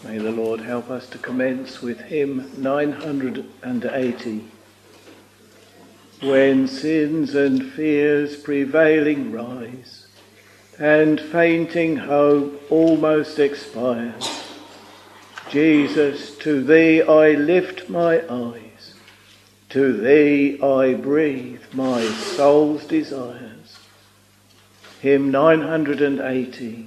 May the Lord help us to commence with hymn 980. When sins and fears prevailing rise, and fainting hope almost expires, Jesus, to thee I lift my eyes, to thee I breathe my soul's desires. Hymn 980.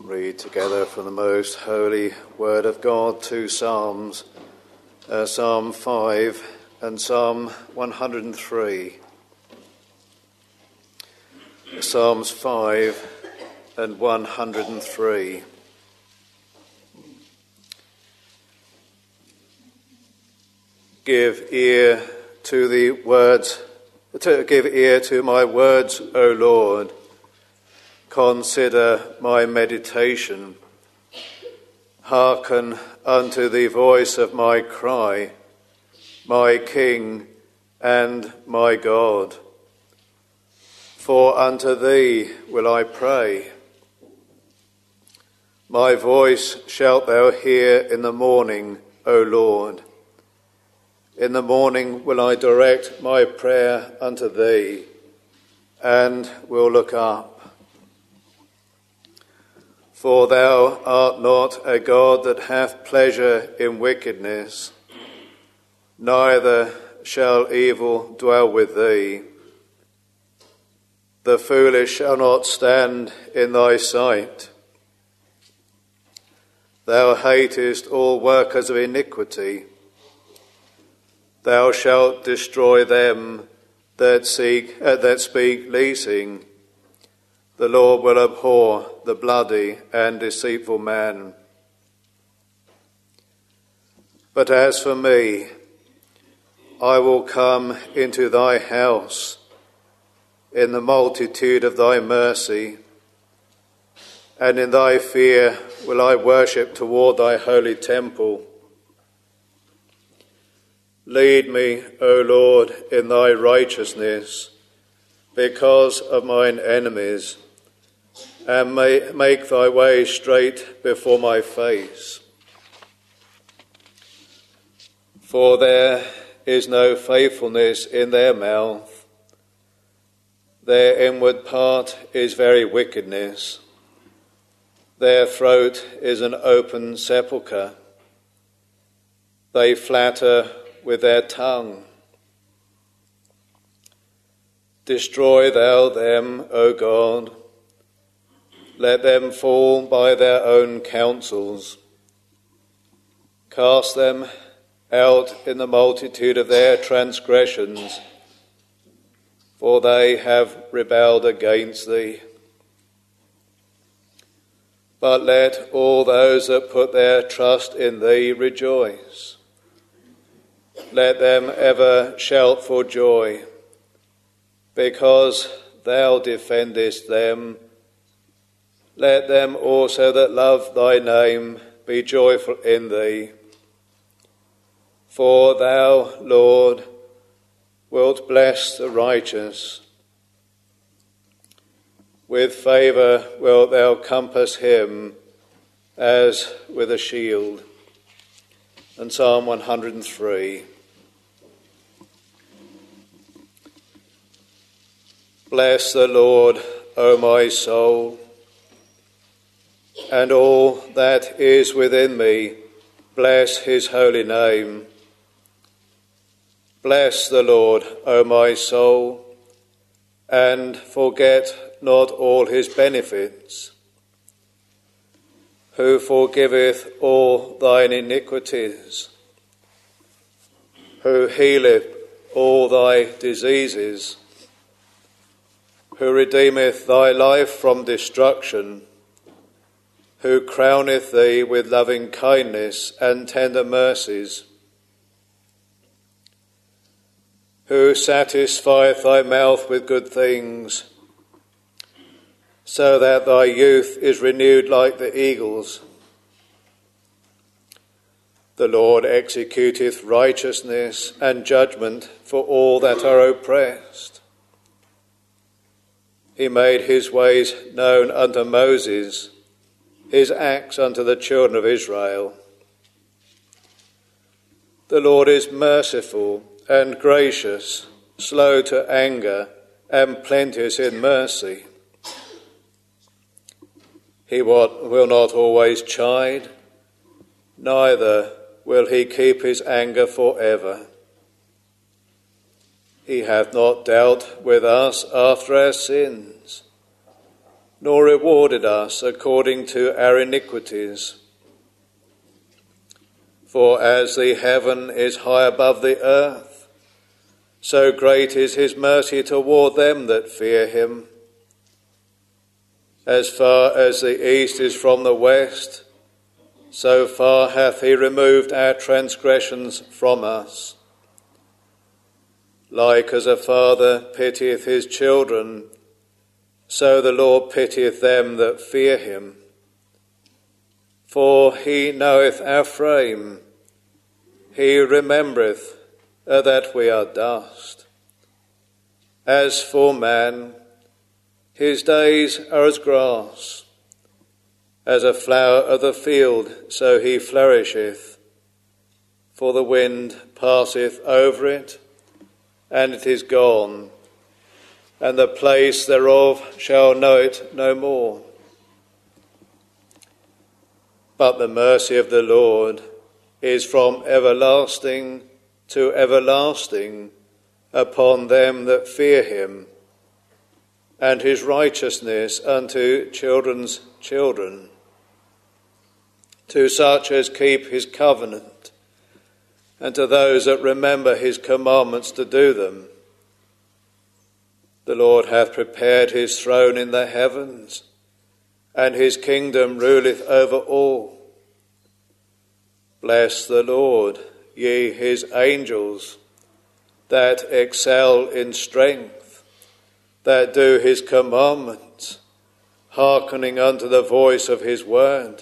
read together from the most holy word of God two Psalms, Psalm 5 and Psalm 103. Psalms 5 and 103. Give ear to my words, O Lord. Consider my meditation. Hearken unto the voice of my cry, my King and my God. For unto thee will I pray. My voice shalt thou hear in the morning, O Lord. In the morning will I direct my prayer unto thee, and will look up. For thou art not a God that hath pleasure in wickedness, neither shall evil dwell with thee. The foolish shall not stand in thy sight. Thou hatest all workers of iniquity. Thou shalt destroy them that speak leasing. The Lord will abhor the bloody and deceitful man. But as for me, I will come into thy house in the multitude of thy mercy, and in thy fear will I worship toward thy holy temple. Lead me, O Lord, in thy righteousness, because of mine enemies, and make thy way straight before my face. For there is no faithfulness in their mouth. Their inward part is very wickedness. Their throat is an open sepulchre. They flatter with their tongue. Destroy thou them, O God. Let them fall by their own counsels. Cast them out in the multitude of their transgressions, for they have rebelled against thee. But let all those that put their trust in thee rejoice. Let them ever shout for joy, because thou defendest them. Let them also that love thy name be joyful in thee. For thou, Lord, wilt bless the righteous. With favour wilt thou compass him as with a shield. And Psalm 103. Bless the Lord, O my soul, and all that is within me, bless his holy name. Bless the Lord, O my soul, and forget not all his benefits, who forgiveth all thine iniquities, who healeth all thy diseases, who redeemeth thy life from destruction, who crowneth thee with loving kindness and tender mercies, who satisfieth thy mouth with good things, so that thy youth is renewed like the eagles. The Lord executeth righteousness and judgment for all that are oppressed. He made his ways known unto Moses, his acts unto the children of Israel. The Lord is merciful and gracious, slow to anger, and plenteous in mercy. He will not always chide, neither will he keep his anger forever. He hath not dealt with us after our sins, nor rewarded us according to our iniquities. For as the heaven is high above the earth, so great is his mercy toward them that fear him. As far as the east is from the west, so far hath he removed our transgressions from us. Like as a father pitieth his children, so the Lord pitieth them that fear him. For he knoweth our frame, he remembereth that we are dust. As for man, his days are as grass, as a flower of the field, so he flourisheth. For the wind passeth over it, and it is gone, and the place thereof shall know it no more. But the mercy of the Lord is from everlasting to everlasting upon them that fear him, and his righteousness unto children's children, to such as keep his covenant, and to those that remember his commandments to do them. The Lord hath prepared his throne in the heavens, and his kingdom ruleth over all. Bless the Lord, ye his angels, that excel in strength, that do his commandments, hearkening unto the voice of his word.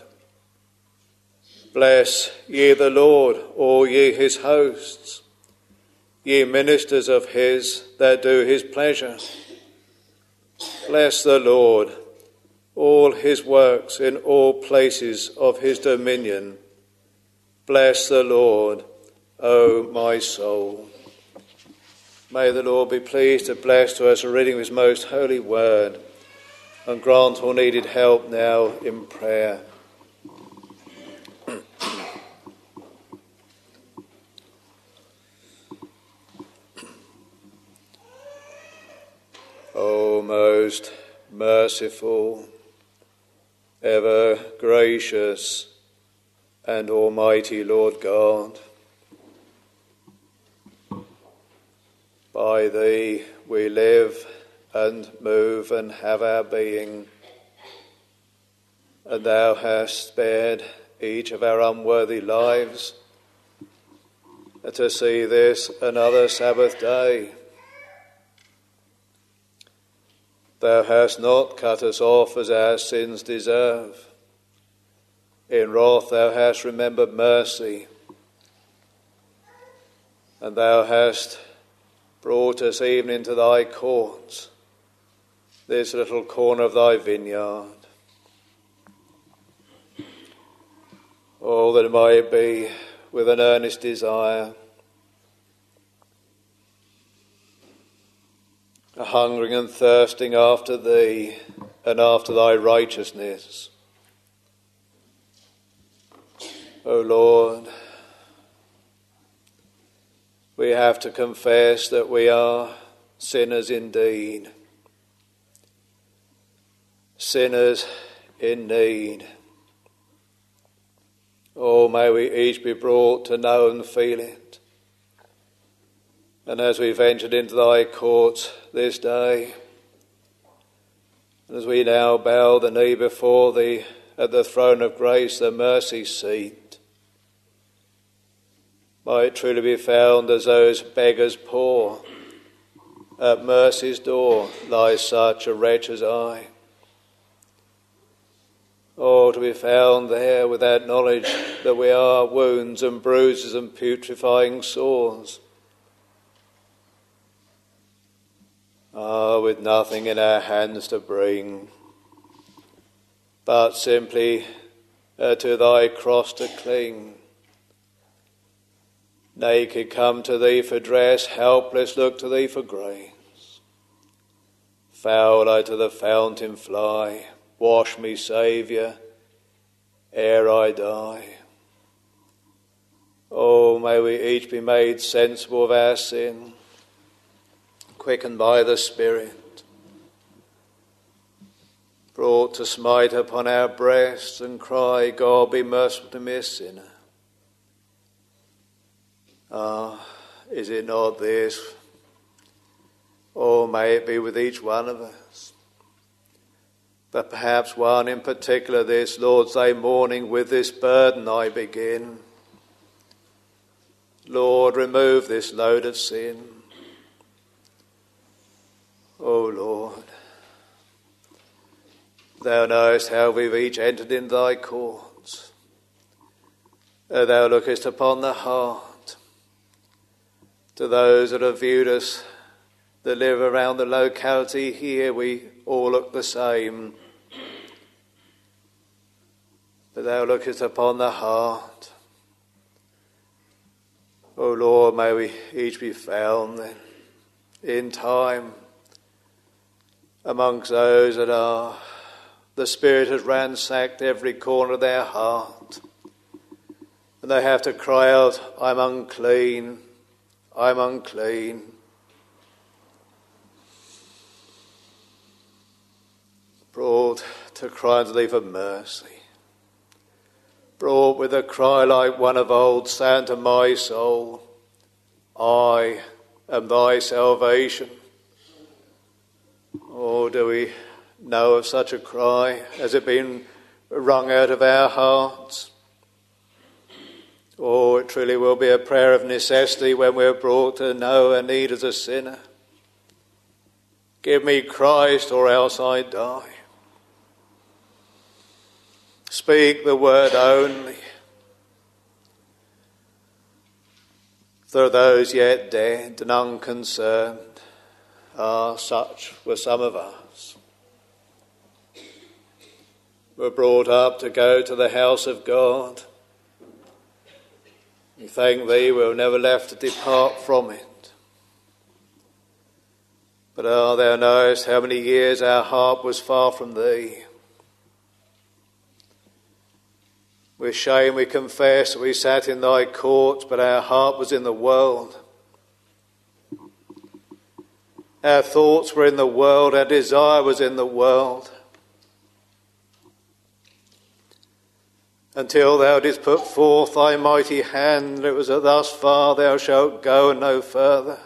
Bless ye the Lord, all ye his hosts, ye ministers of his that do his pleasure. Bless the Lord, all his works in all places of his dominion. Bless the Lord, O my soul. May the Lord be pleased to bless to us a reading of his most holy word, and grant all needed help now in prayer. O most merciful, ever gracious and almighty Lord God, by thee we live and move and have our being, and thou hast spared each of our unworthy lives to see this another Sabbath day. Thou hast not cut us off as our sins deserve. In wrath thou hast remembered mercy, and thou hast brought us even into thy courts, this little corner of thy vineyard. Oh, that it might be with an earnest desire, a hungering and thirsting after thee and after thy righteousness. O Lord, we have to confess that we are sinners indeed, sinners in need. Oh, may we each be brought to know and feel it. And as we ventured into thy courts this day, and as we now bow the knee before thee at the throne of grace, the mercy seat, might truly be found as those beggars poor. At mercy's door lies such a wretch as I. Oh, to be found there with that knowledge that we are wounds and bruises and putrefying sores. With nothing in our hands to bring, but simply to thy cross to cling. Naked come to thee for dress, helpless look to thee for grace. Foul I to the fountain fly, wash me, Saviour, ere I die. Oh, may we each be made sensible of our sin, quickened by the Spirit, brought to smite upon our breasts and cry, God be merciful to me a sinner. Is it not this? Or may it be with each one of us? But perhaps one in particular this Lord's Day morning, with this burden I begin. Lord, remove this load of sin. O Lord, thou knowest how we've each entered in thy courts. Thou lookest upon the heart. To those that have viewed us, that live around the locality here, we all look the same. But thou lookest upon the heart. O Lord, may we each be found then in time amongst those that are, the Spirit has ransacked every corner of their heart. And they have to cry out, I'm unclean, I'm unclean. Brought to cry unto thee for mercy. Brought with a cry like one of old, say unto my soul, I am thy salvation. Oh, do we know of such a cry? Has it been wrung out of our hearts? Oh, it truly will be a prayer of necessity when we're brought to know a need as a sinner. Give me Christ or else I die. Speak the word only. For those yet dead and unconcerned, such were some of us. We're brought up to go to the house of God. We thank thee we're never left to depart from it. But thou knowest how many years our heart was far from thee. With shame we confess we sat in thy courts, but our heart was in the world. Our thoughts were in the world, our desire was in the world. Until thou didst put forth thy mighty hand, it was thus far thou shalt go and no further.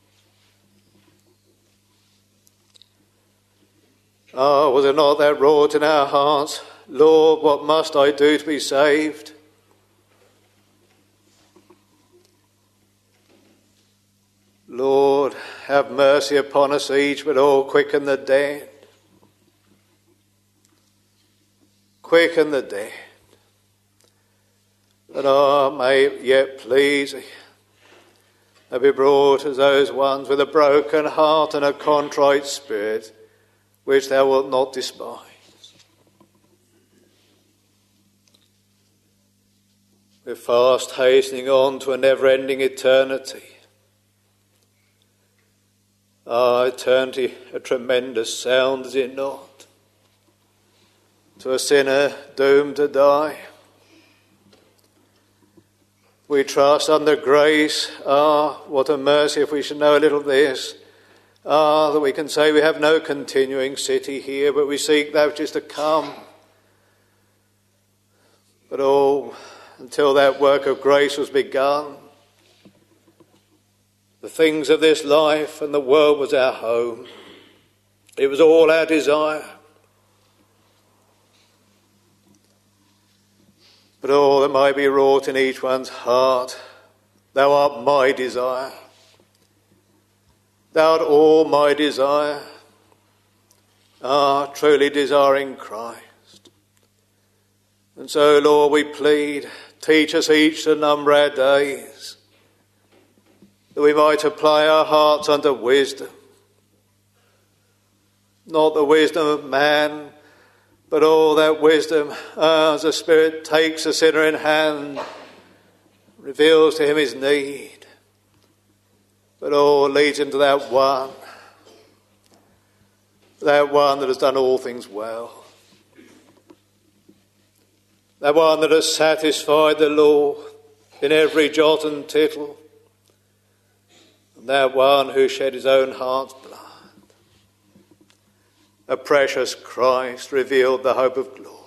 Was it not that wrought in our hearts, Lord, what must I do to be saved? Lord, have mercy upon us each, but oh, quicken the dead. Quicken the dead. That may it yet please thee. May be brought as those ones with a broken heart and a contrite spirit, which thou wilt not despise. We're fast hastening on to a never-ending eternity. Eternity, a tremendous sound, is it not? To a sinner doomed to die. We trust under grace, what a mercy if we should know a little of this, that we can say we have no continuing city here, but we seek that which is to come. But until that work of grace was begun, the things of this life and the world was our home. It was all our desire. But all that might be wrought in each one's heart, thou art my desire. Thou art all my desire. Truly desiring Christ. And so, Lord, we plead, teach us each to number our days, that we might apply our hearts unto wisdom. Not the wisdom of man, but all that wisdom as the Spirit takes the sinner in hand, reveals to him his need. But leads him to that one that has done all things well. That one that has satisfied the law in every jot and tittle. And that one who shed his own heart's blood. a precious Christ revealed the hope of glory.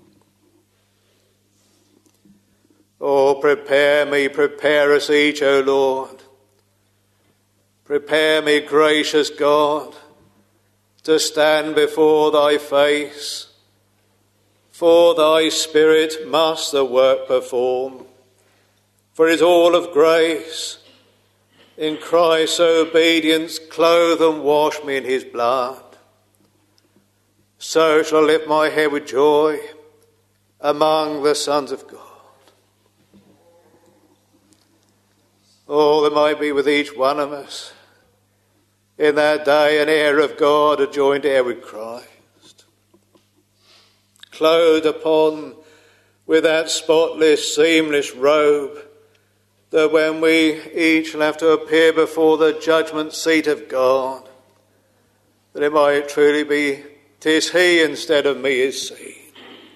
Oh, prepare me, prepare us each, O Lord. Prepare me, gracious God, to stand before thy face. For thy Spirit must the work perform. For it is all of grace. In Christ's obedience, clothe and wash me in his blood. So shall I lift my head with joy among the sons of God. Oh, there might be with each one of us in that day an heir of God, a joint heir with Christ, clothed upon with that spotless, seamless robe, that when we each shall have to appear before the judgment seat of God, that it might truly be, 'tis he instead of me is seen.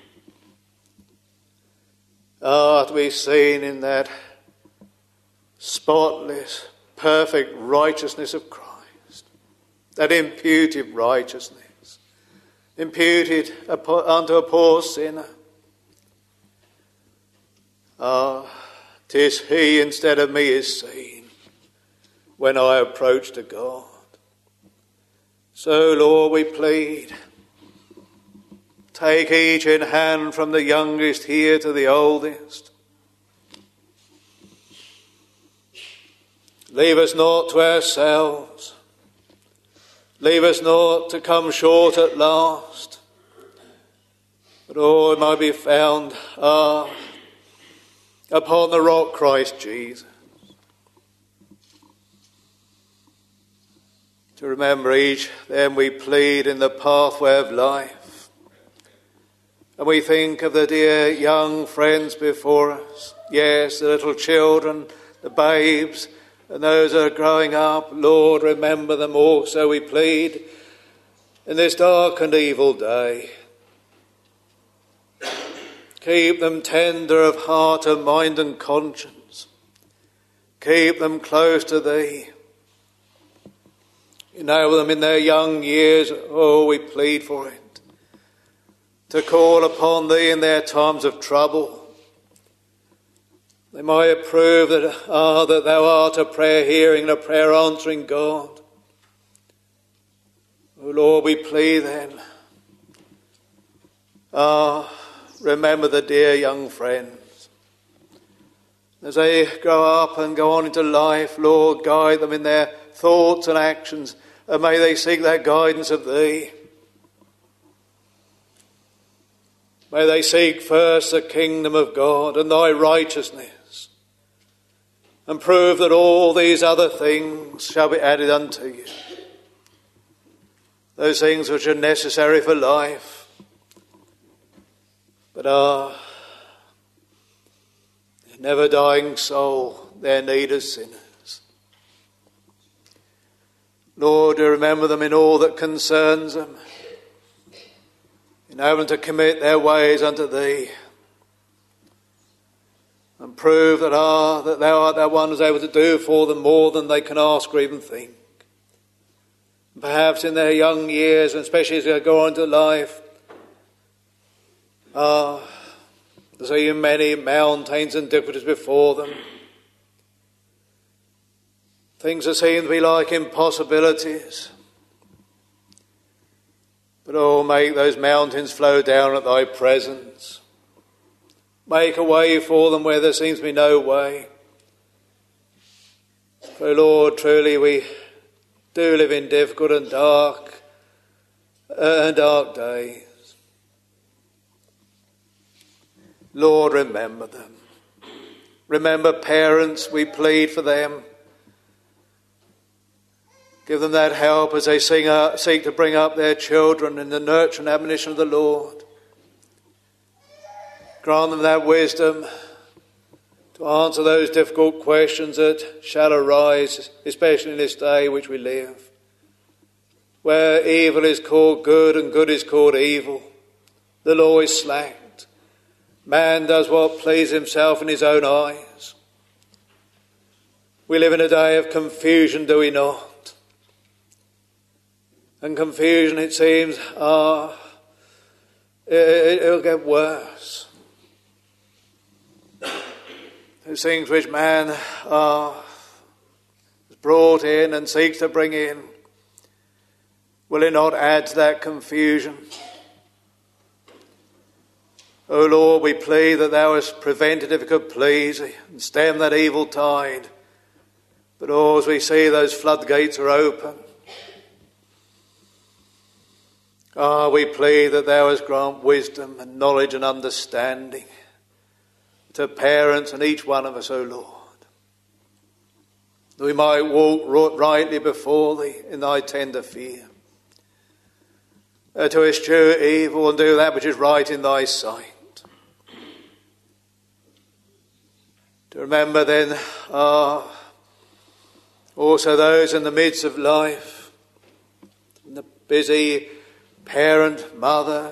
To be seen in that spotless, perfect righteousness of Christ, that imputed righteousness, imputed unto a poor sinner. 'Tis he instead of me is seen when I approach to God. So, Lord, we plead, take each in hand from the youngest here to the oldest. Leave us not to ourselves. Leave us not to come short at last. But all might be found upon the rock Christ Jesus. To remember each, then we plead in the pathway of life. And we think of the dear young friends before us. Yes, the little children, the babes, and those that are growing up. Lord, remember them also, we plead, in this dark and evil day. Keep them tender of heart and mind and conscience. Keep them close to thee. Enable them in their young years, oh, we plead for it, to call upon thee in their times of trouble. They might prove that thou art a prayer hearing and a prayer answering God. Oh Lord, we plead then. Remember the dear young friends. As they grow up and go on into life, Lord, guide them in their thoughts and actions, and may they seek that guidance of thee. May they seek first the kingdom of God and thy righteousness, and prove that all these other things shall be added unto you. Those things which are necessary for life, but are a never-dying soul, their need as sinners. Lord, you remember them in all that concerns them. Enable them to commit their ways unto thee, and prove that thou art that one who is able to do for them more than they can ask or even think. And perhaps in their young years, and especially as they go on to life, there's even many mountains and difficulties before them. Things that seem to be like impossibilities. But oh, make those mountains flow down at thy presence. Make a way for them where there seems to be no way. For Lord, truly we do live in difficult and dark days. Lord, remember them. Remember parents, we plead for them. Give them that help as they seek to bring up their children in the nurture and admonition of the Lord. Grant them that wisdom to answer those difficult questions that shall arise, especially in this day which we live, where evil is called good and good is called evil. The law is slacked. Man does what pleases himself in his own eyes. We live in a day of confusion, do we not? And confusion, it seems, it'll get worse. Those things which man has brought in and seeks to bring in, will it not add to that confusion? O Lord, we plead that thou hast prevented, if it could please, and stem that evil tide. But as we see those floodgates are open, we plead that thou hast grant wisdom and knowledge and understanding to parents and each one of us, O Lord, that we might walk rightly before thee in thy tender fear, to eschew evil and do that which is right in thy sight. To remember then also those in the midst of life, the busy parent, mother,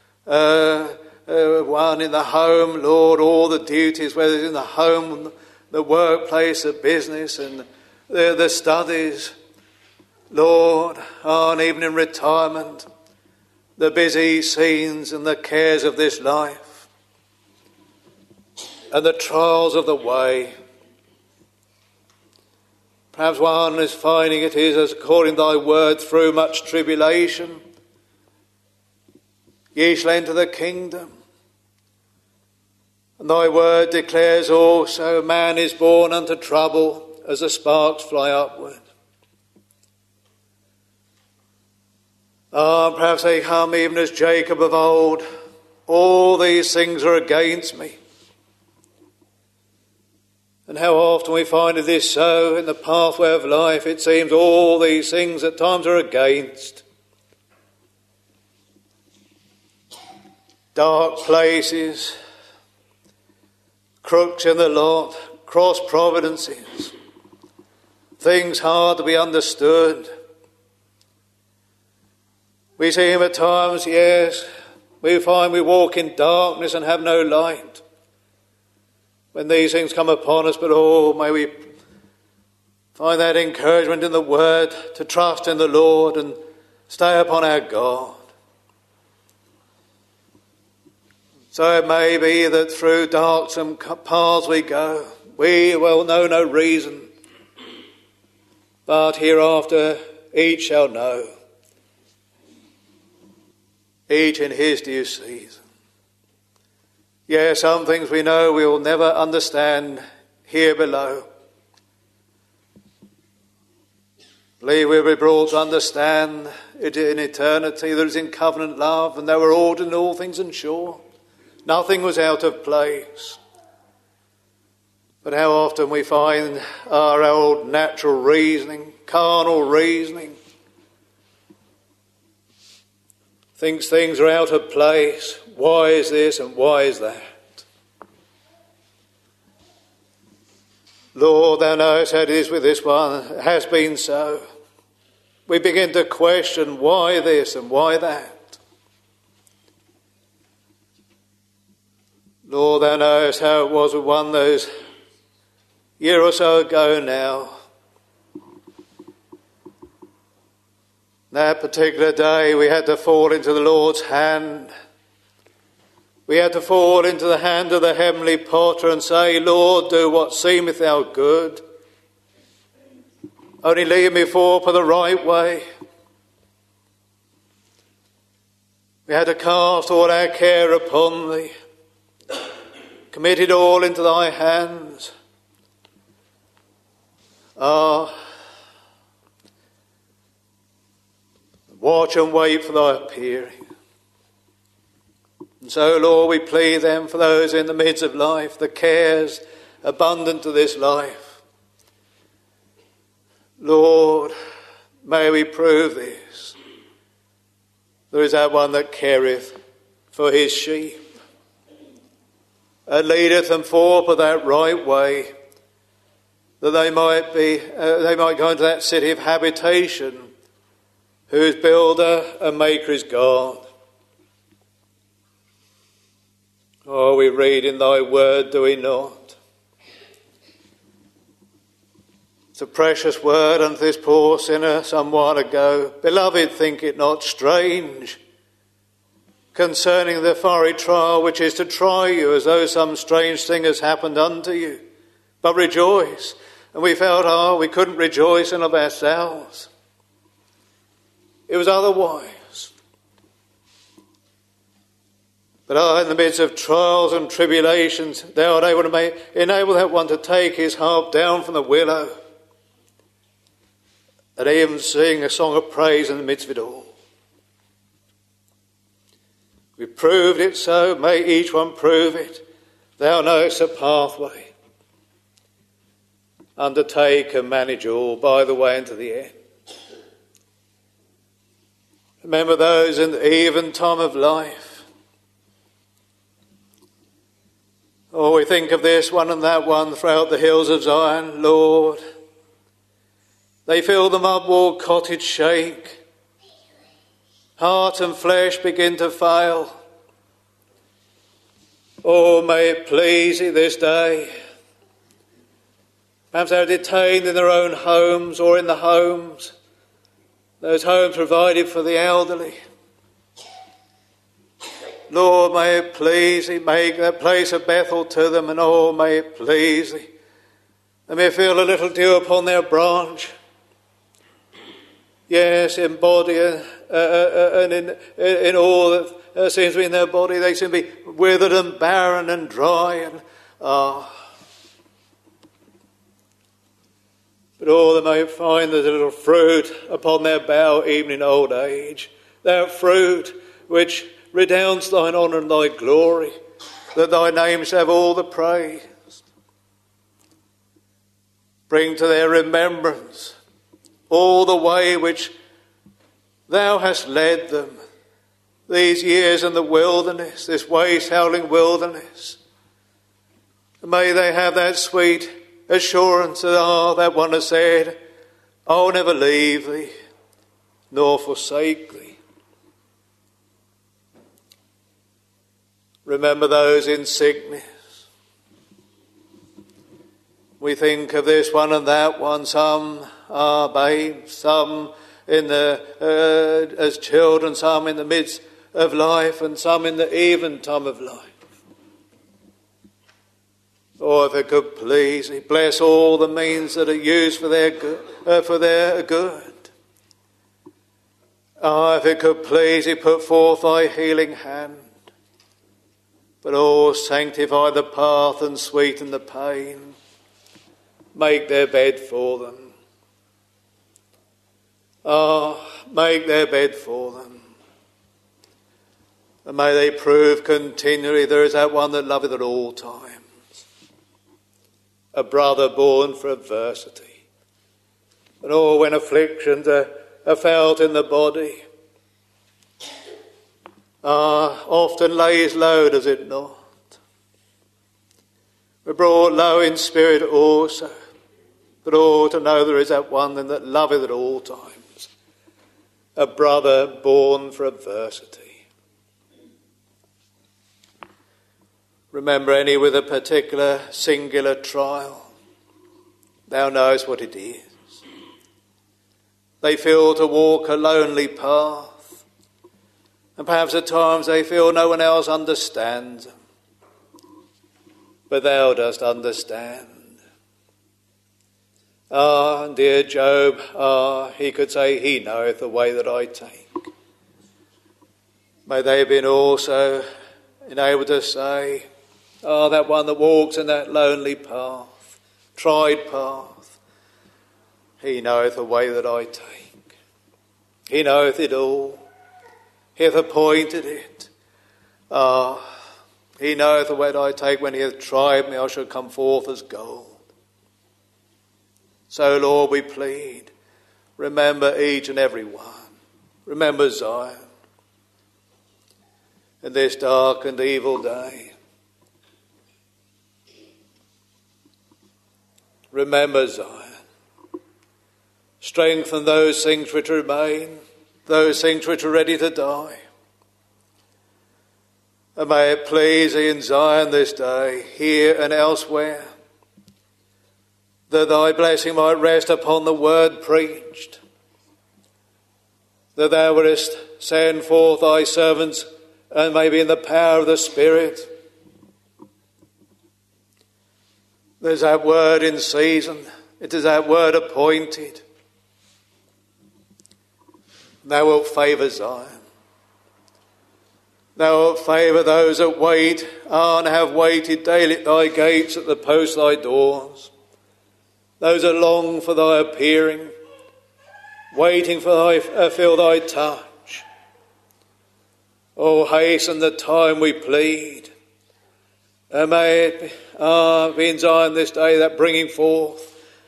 one in the home, Lord, all the duties, whether it's in the home, the workplace, the business and the studies, Lord, and even in retirement, the busy scenes and the cares of this life, and the trials of the way. Perhaps one is finding it is as according to thy word, through much tribulation, ye shall enter the kingdom. And thy word declares also, man is born unto trouble as the sparks fly upward. Perhaps they come even as Jacob of old. All these things are against me. And how often we find it is so in the pathway of life. It seems all these things at times are against. Dark places, crooks in the lot, cross providences, things hard to be understood. We see him at times, yes, we find we walk in darkness and have no light when these things come upon us, but may we find that encouragement in the word to trust in the Lord and stay upon our God. So it may be that through darksome paths we go, we will know no reason, but hereafter each shall know, each in his due season. Yes, some things we know we will never understand here below. I believe we'll be brought to understand it in eternity. That is in covenant love, and they were ordered in all things and sure. Nothing was out of place. But how often we find our old natural reasoning, carnal reasoning, thinks things are out of place. Why is this and why is that? Lord, thou knowest how it is with this one. It has been so. We begin to question why this and why that. Lord, thou knowest how it was with one those year or so ago now. That particular day we had to fall into the Lord's hand. We had to fall into the hand of the heavenly potter and say, Lord, do what seemeth thou good. Only lead me forth for the right way. We had to cast all our care upon thee. Commit it all into thy hands. Watch and wait for thy appearing. And so, Lord, we plead them for those in the midst of life, the cares abundant to this life. Lord, may we prove this. There is that one that careth for his sheep, and leadeth them forth of that right way, that they might go into that city of habitation, whose builder and maker is God. Oh, we read in thy word, do we not? It's a precious word unto this poor sinner some while ago. Beloved, think it not strange concerning the fiery trial which is to try you, as though some strange thing has happened unto you. But rejoice. And we felt, we couldn't rejoice in of ourselves. It was otherwise. But in the midst of trials and tribulations, thou art able to enable that one to take his harp down from the willow and even sing a song of praise in the midst of it all. We proved it so, may each one prove it. Thou knowest the pathway. Undertake and manage all by the way into the end. Remember those in the even time of life. Oh, we think of this one and that one throughout the hills of Zion. Lord, they feel the mud-walled cottage shake. Heart and flesh begin to fail. Oh, may it please thee this day. Perhaps they are detained in their own homes or in the homes, those homes provided for the elderly. Lord, may it please thee, make that place of Bethel to them, and oh, may it please thee. They may feel a little dew upon their branch. Yes, in body and in all that seems to be in their body, they seem to be withered and barren and dry. And but they may find there's a little fruit upon their bough even in old age. That fruit which redounds thine honour and thy glory, that thy name shall have all the praise. Bring to their remembrance all the way which thou hast led them these years in the wilderness, this waste-howling wilderness. And may they have that sweet assurance that, that one has said, I'll never leave thee, nor forsake thee. Remember those in sickness. We think of this one and that one. Some are babes, some in the as children, some in the midst of life, and some in the even time of life. Oh, if it could please thee, bless all the means that are used for their good. Oh, if it could please thee, put forth thy healing hand. But oh, sanctify the path and sweeten the pain. Make their bed for them. Make their bed for them. And may they prove continually there is that one that loveth at all times. A brother born for adversity. And oh, when afflictions are felt in the body, often lays low, does it not? We're brought low in spirit also. But oh, to know there is that one that loveth at all times. A brother born for adversity. Remember any with a particular singular trial. Thou knowest what it is. They feel to walk a lonely path. And perhaps at times they feel no one else understands them. But thou dost understand. Dear Job, he could say, he knoweth the way that I take. May they have been also enabled to say, that one that walks in that lonely path, tried path, he knoweth the way that I take. He knoweth it all. He hath appointed it. He knoweth the way that I take. When he hath tried me, I shall come forth as gold. So, Lord, we plead, remember each and every one. Remember Zion in this dark and evil day. Remember Zion. Strengthen those things which remain, those things which are ready to die. And may it please thee in Zion this day, here and elsewhere, that thy blessing might rest upon the word preached, that thou wouldest send forth thy servants, and maybe in the power of the Spirit. There's that word in season. It is that word appointed. Thou wilt favour Zion. Thou wilt favour those that wait and have waited daily at thy gates, at the posts of thy doors. Those that long for thy appearing, waiting for thy feel thy touch. Oh, hasten the time, we plead. And may it be in Zion this day that bringing forth.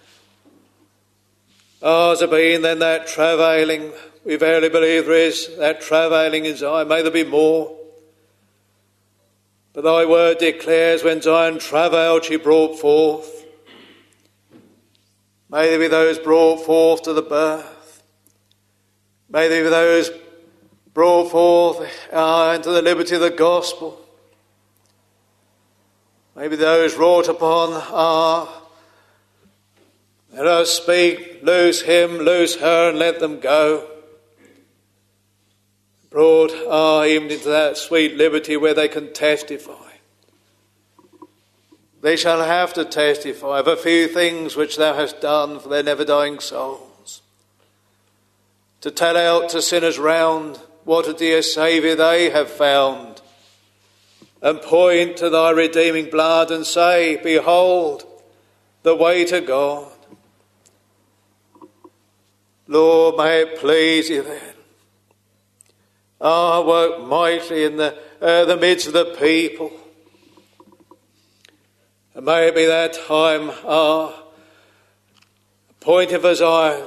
Ours have been then that travailing. We verily believe there is that travailing in Zion. May there be more. But thy word declares, when Zion travailed, she brought forth. May there be those brought forth to the birth. May there be those brought forth into the liberty of the gospel. Maybe those wrought upon let us speak, loose him, loose her, and let them go. Brought even into that sweet liberty where they can testify. They shall have to testify of a few things which thou hast done for their never-dying souls. To tell out to sinners round what a dear Saviour they have found, and point to thy redeeming blood and say, behold, the way to God. Lord, may it please you then. Work mightily in the midst of the people. And may it be that time, appointed for Zion,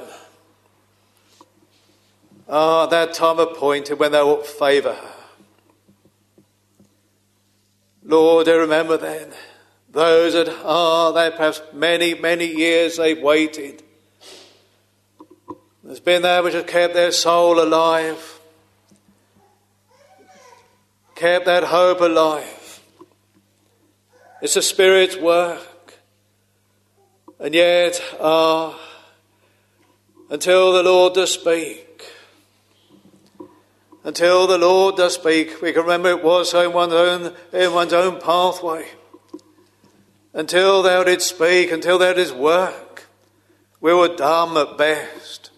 that time appointed when thou wilt favour her. Lord, I remember then those that perhaps many, many years they've waited. There's been that which has kept their soul alive, kept that hope alive. It's the Spirit's work. And yet, until the Lord does speak, we can remember it was so in one's own pathway. Until thou didst speak, until thou didst work, we were dumb at best.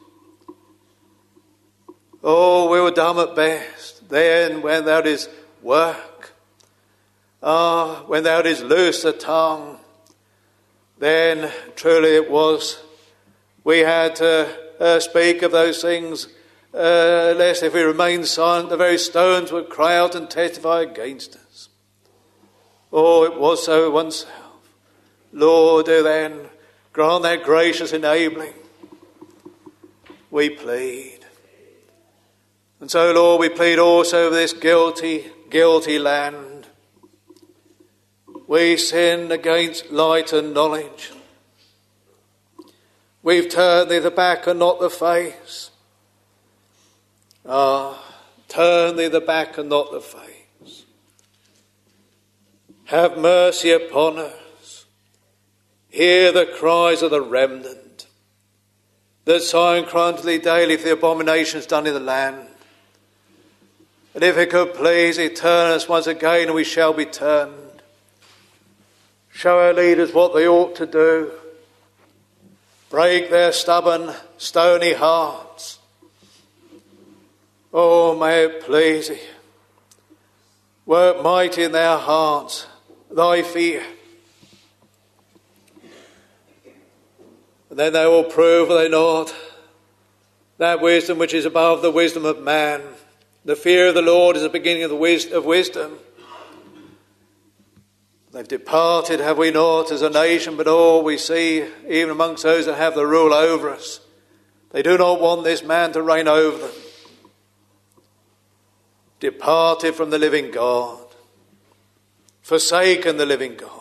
Oh, we were dumb at best. Then when thou didst work, when thou didst loose the tongue, then truly it was, we had to speak of those things, lest if we remained silent, the very stones would cry out and testify against us. Oh, it was so oneself. Lord, do then grant that gracious enabling, we plead. And so, Lord, we plead also for this guilty land. We sin against light and knowledge. We've turned thee the back and not the face. Turn thee the back and not the face. Have mercy upon us. Hear the cries of the remnant, that sigh and cry unto thee daily for the abominations done in the land. And if it could please thee, turn us once again, and we shall be turned. Show our leaders what they ought to do. Break their stubborn, stony hearts. Oh, may it please thee. Work mighty in their hearts thy fear. And then they will prove, will they not, that wisdom which is above the wisdom of man. The fear of the Lord is the beginning of wisdom. They've departed, have we not, as a nation, but all we see, even amongst those that have the rule over us, they do not want this man to reign over them. Departed from the living God, forsaken the living God.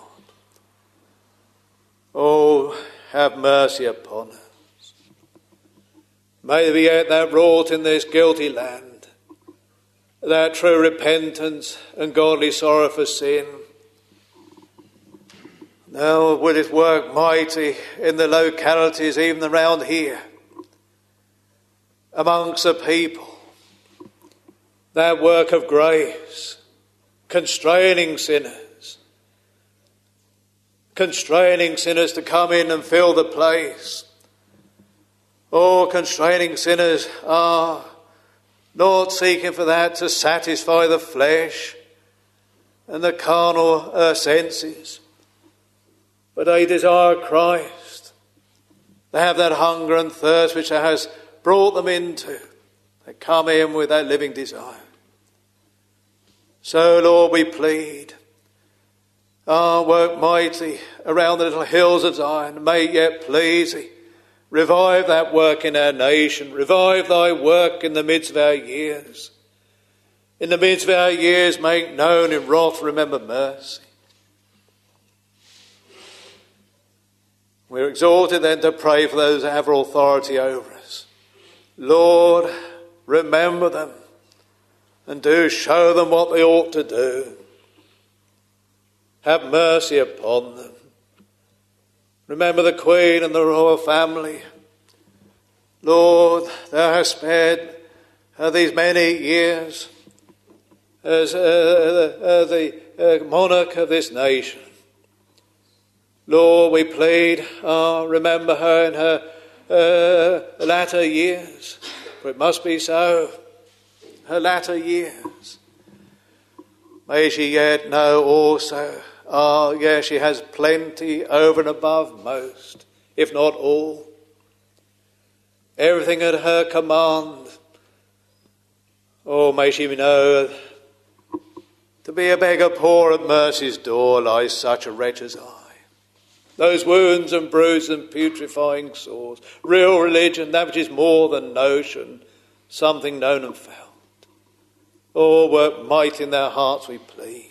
Oh, have mercy upon us. May there be yet that wrought in this guilty land, that true repentance and godly sorrow for sin. Now will it work mighty in the localities even around here, amongst the people, that work of grace, constraining sinners to come in and fill the place. Constraining sinners are not seeking for that to satisfy the flesh and the carnal senses, but they desire Christ. They have that hunger and thirst which has brought them into. They come in with that living desire. So, Lord, we plead, work mighty around the little hills of Zion. May it yet please thee. Revive that work in our nation. Revive thy work in the midst of our years. In the midst of our years, make known in wrath, remember mercy. We're exhorted then to pray for those that have authority over us. Lord, remember them and do show them what they ought to do. Have mercy upon them. Remember the Queen and the royal family. Lord, thou hast spared these many years as the monarch of this nation. Lord, we plead, remember her in her latter years, for it must be so, her latter years. May she yet know also, yes, she has plenty over and above most, if not all. Everything at her command. May she know to be a beggar poor at mercy's door lies such a wretch as I. Those wounds and bruises and putrefying sores, real religion, that which is more than notion, something known and felt. Work might in their hearts, we plead.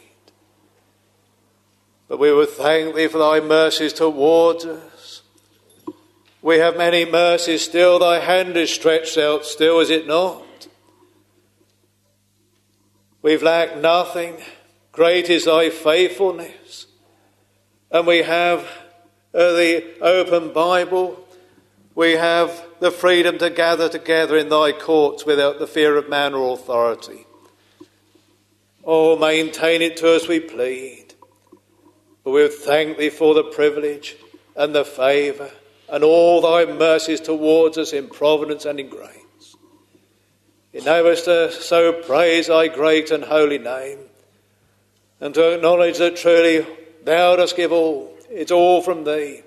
But we would thank thee for thy mercies towards us. We have many mercies still, thy hand is stretched out still, is it not? We've lacked nothing. Great is thy faithfulness. And we have the open Bible. We have the freedom to gather together in thy courts without the fear of man or authority. Maintain it to us, we plead. But we thank thee for the privilege and the favour and all thy mercies towards us in providence and in grace. Enable us to so praise thy great and holy name and to acknowledge that truly thou dost give all. It's all from thee.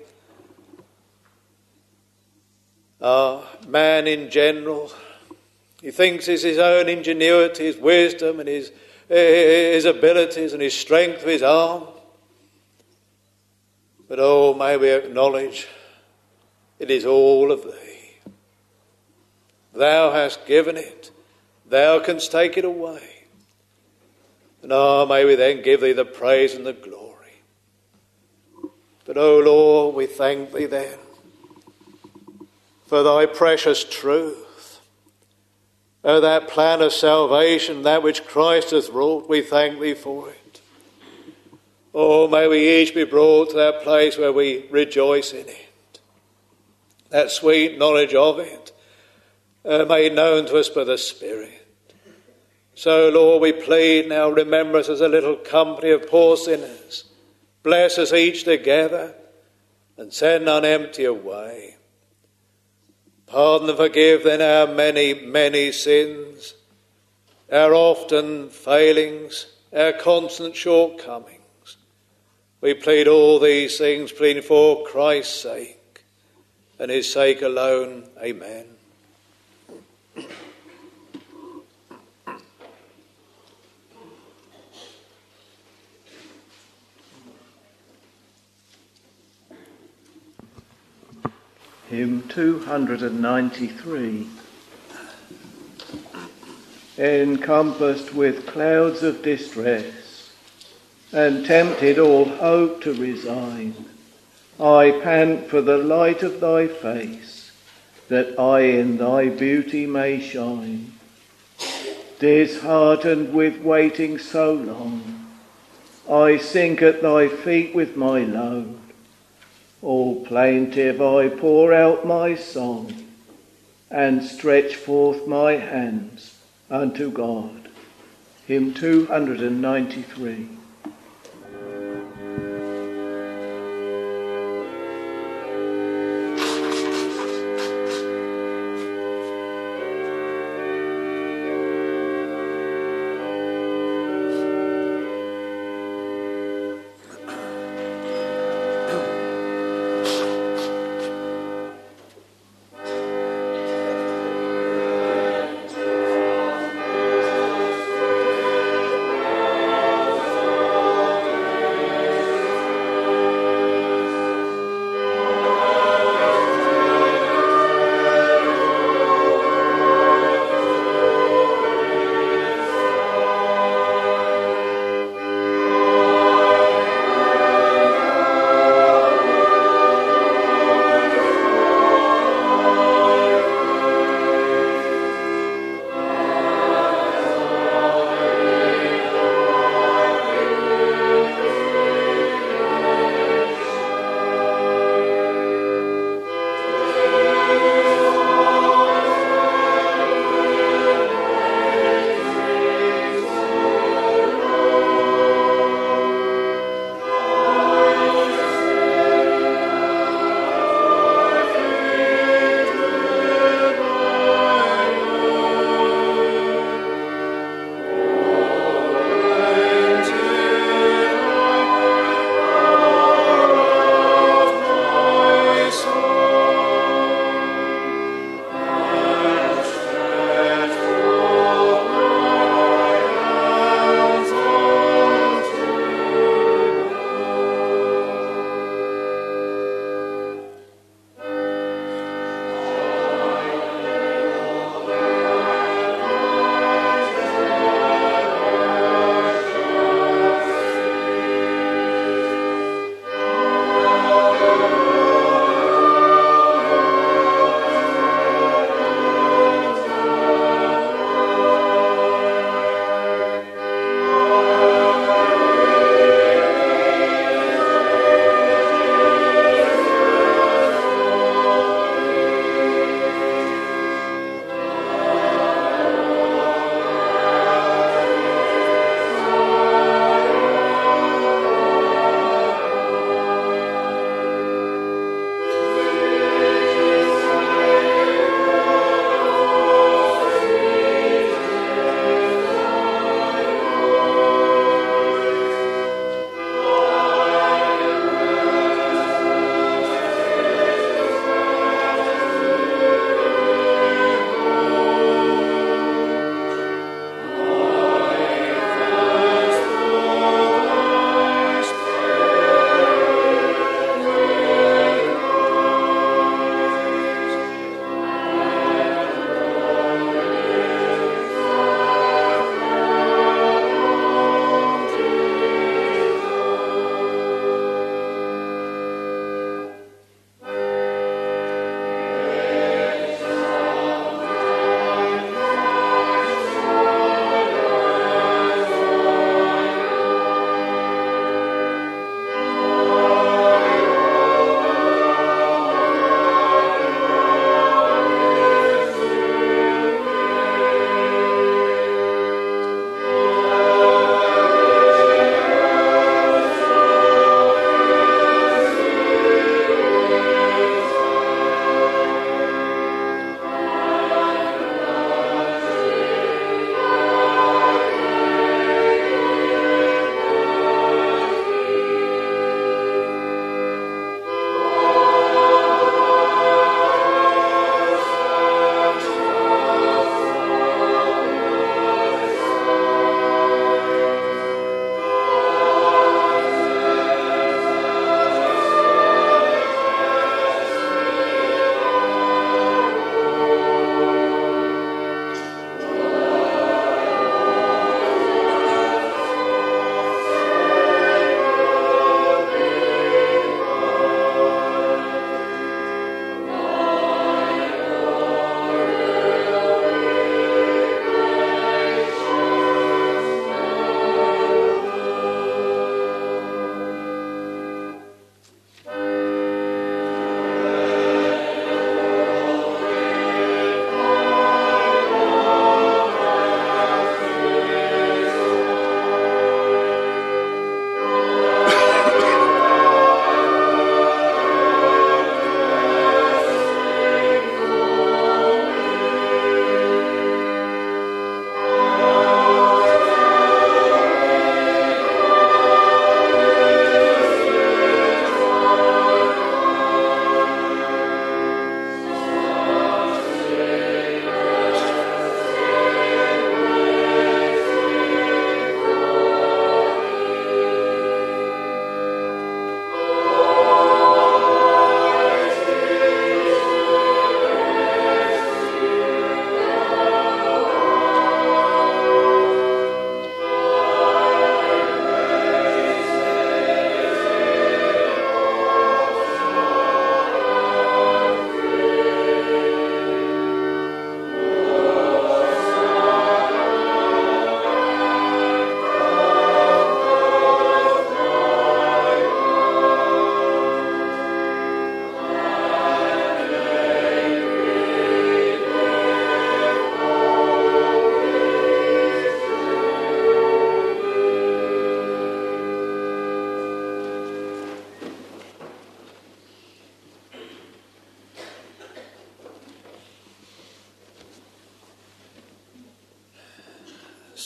Man in general, he thinks it's his own ingenuity, his wisdom and his abilities and his strength of his arm. But may we acknowledge it is all of thee. Thou hast given it. Thou canst take it away. And may we then give thee the praise and the glory. But Lord, we thank thee then for thy precious truth. That plan of salvation, that which Christ hath wrought, we thank thee for it. May we each be brought to that place where we rejoice in it. That sweet knowledge of it made known to us by the Spirit. So, Lord, we plead now, remember us as a little company of poor sinners. Bless us each together and send none empty away. Pardon and forgive then our many, many sins, our often failings, our constant shortcomings. We plead all these things, pleading for Christ's sake and his sake alone. Amen. Hymn 293. Encompassed with clouds of distress, and tempted all hope to resign, I pant for the light of thy face, that I in thy beauty may shine. Disheartened with waiting so long, I sink at thy feet with my load, All plaintive I pour out my song, and stretch forth my hands unto God. Hymn 293.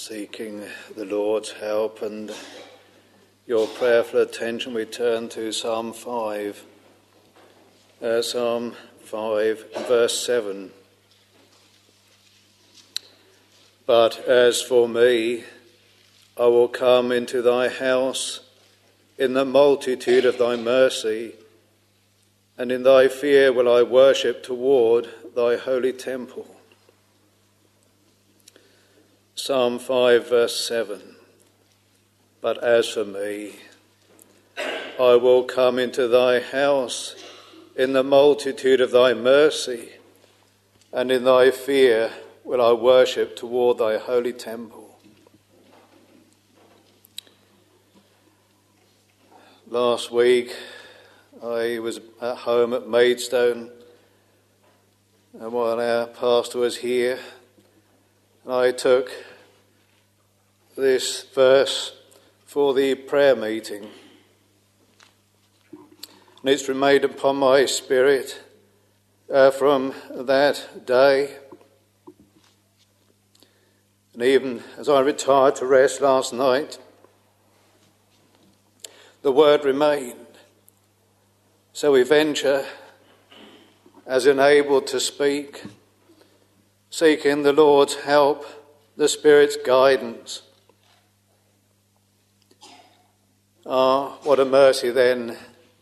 Seeking the Lord's help and your prayerful attention, we turn to Psalm 5. Psalm 5, verse 7. But as for me, I will come into thy house in the multitude of thy mercy, and in thy fear will I worship toward thy holy temple. Psalm 5, verse 7. But as for me, I will come into thy house in the multitude of thy mercy, and in thy fear will I worship toward thy holy temple. Last week, I was at home at Maidstone, and while our pastor was here, I took this verse for the prayer meeting. And it's remained upon my spirit from that day. And even as I retired to rest last night, the word remained. So we venture, as enabled to speak, seeking the Lord's help, the Spirit's guidance. Ah, what a mercy then,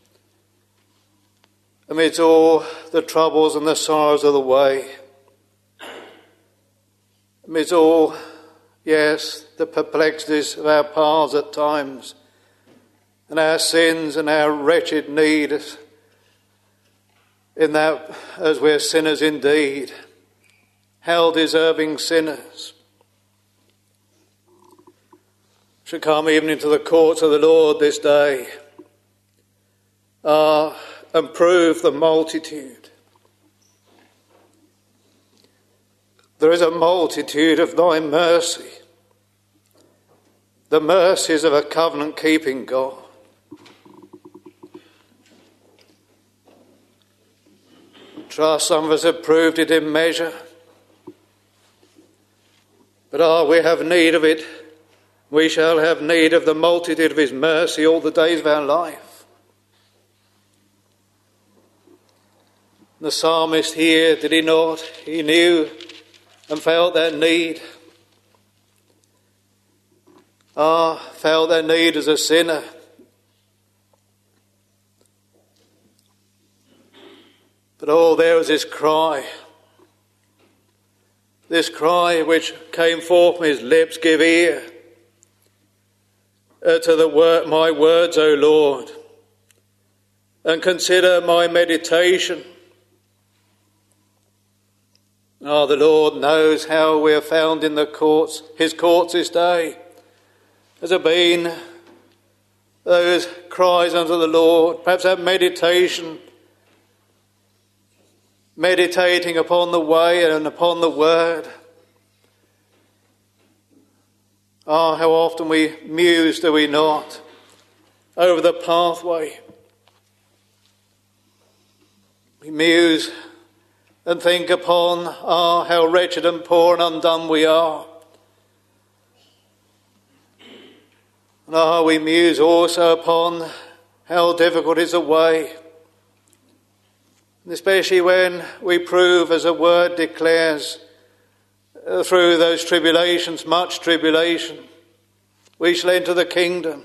amidst all the troubles and the sorrows of the way, amidst all, yes, the perplexities of our paths at times, and our sins and our wretched need, in that as we're sinners indeed, hell-deserving sinners, should come even into the courts of the Lord this day, and prove the multitude. There is a multitude of thy mercy, the mercies of a covenant-keeping God. Trust some of us have proved it in measure, but we have need of it. We shall have need of the multitude of his mercy all the days of our life. The psalmist here, did he not? He knew and felt that need. Felt that need as a sinner. But there was this cry which came forth from his lips, give ear to my words, O Lord, and consider my meditation. The Lord knows how we are found in the courts, his courts this day. Has there been those cries unto the Lord, perhaps that meditation, meditating upon the way and upon the word? How often we muse, do we not, over the pathway. We muse and think upon, how wretched and poor and undone we are. And we muse also upon how difficult is the way. Especially when we prove, as the word declares, through those tribulations, much tribulation, we shall enter the kingdom.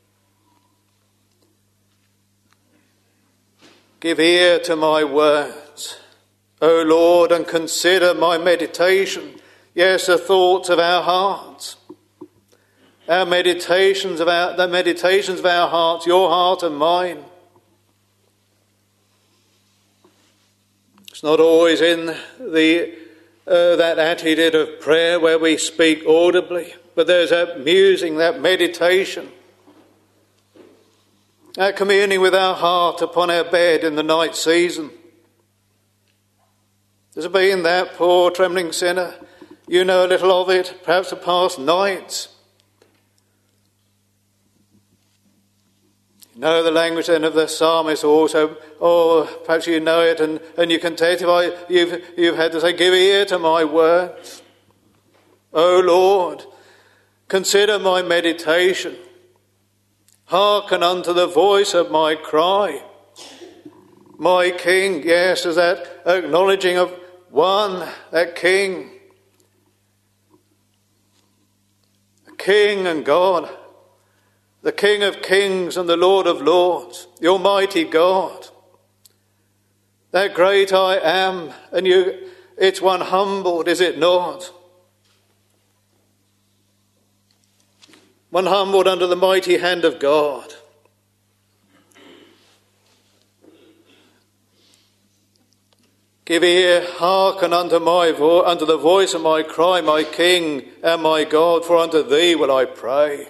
Give ear to my words, O Lord, and consider my meditation. Yes, the thoughts of our hearts. The meditations of our hearts, your heart and mine. It's not always in that attitude of prayer where we speak audibly, but there's that musing, that meditation, that communing with our heart upon our bed in the night season. There's been that poor trembling sinner, you know a little of it, perhaps the past nights. You know the language then of the psalmist also, perhaps you know it and you can testify, you've had to say, give ear to my words. O Lord, Consider my meditation. Hearken unto the voice of my cry. My King, yes, is that acknowledging of one, that King. King and God, the King of kings and the Lord of lords, the Almighty God. That great I am, and it's one humbled, is it not? One humbled under the mighty hand of God. Give ear, hearken unto unto the voice of my cry, my King and my God, for unto thee will I pray.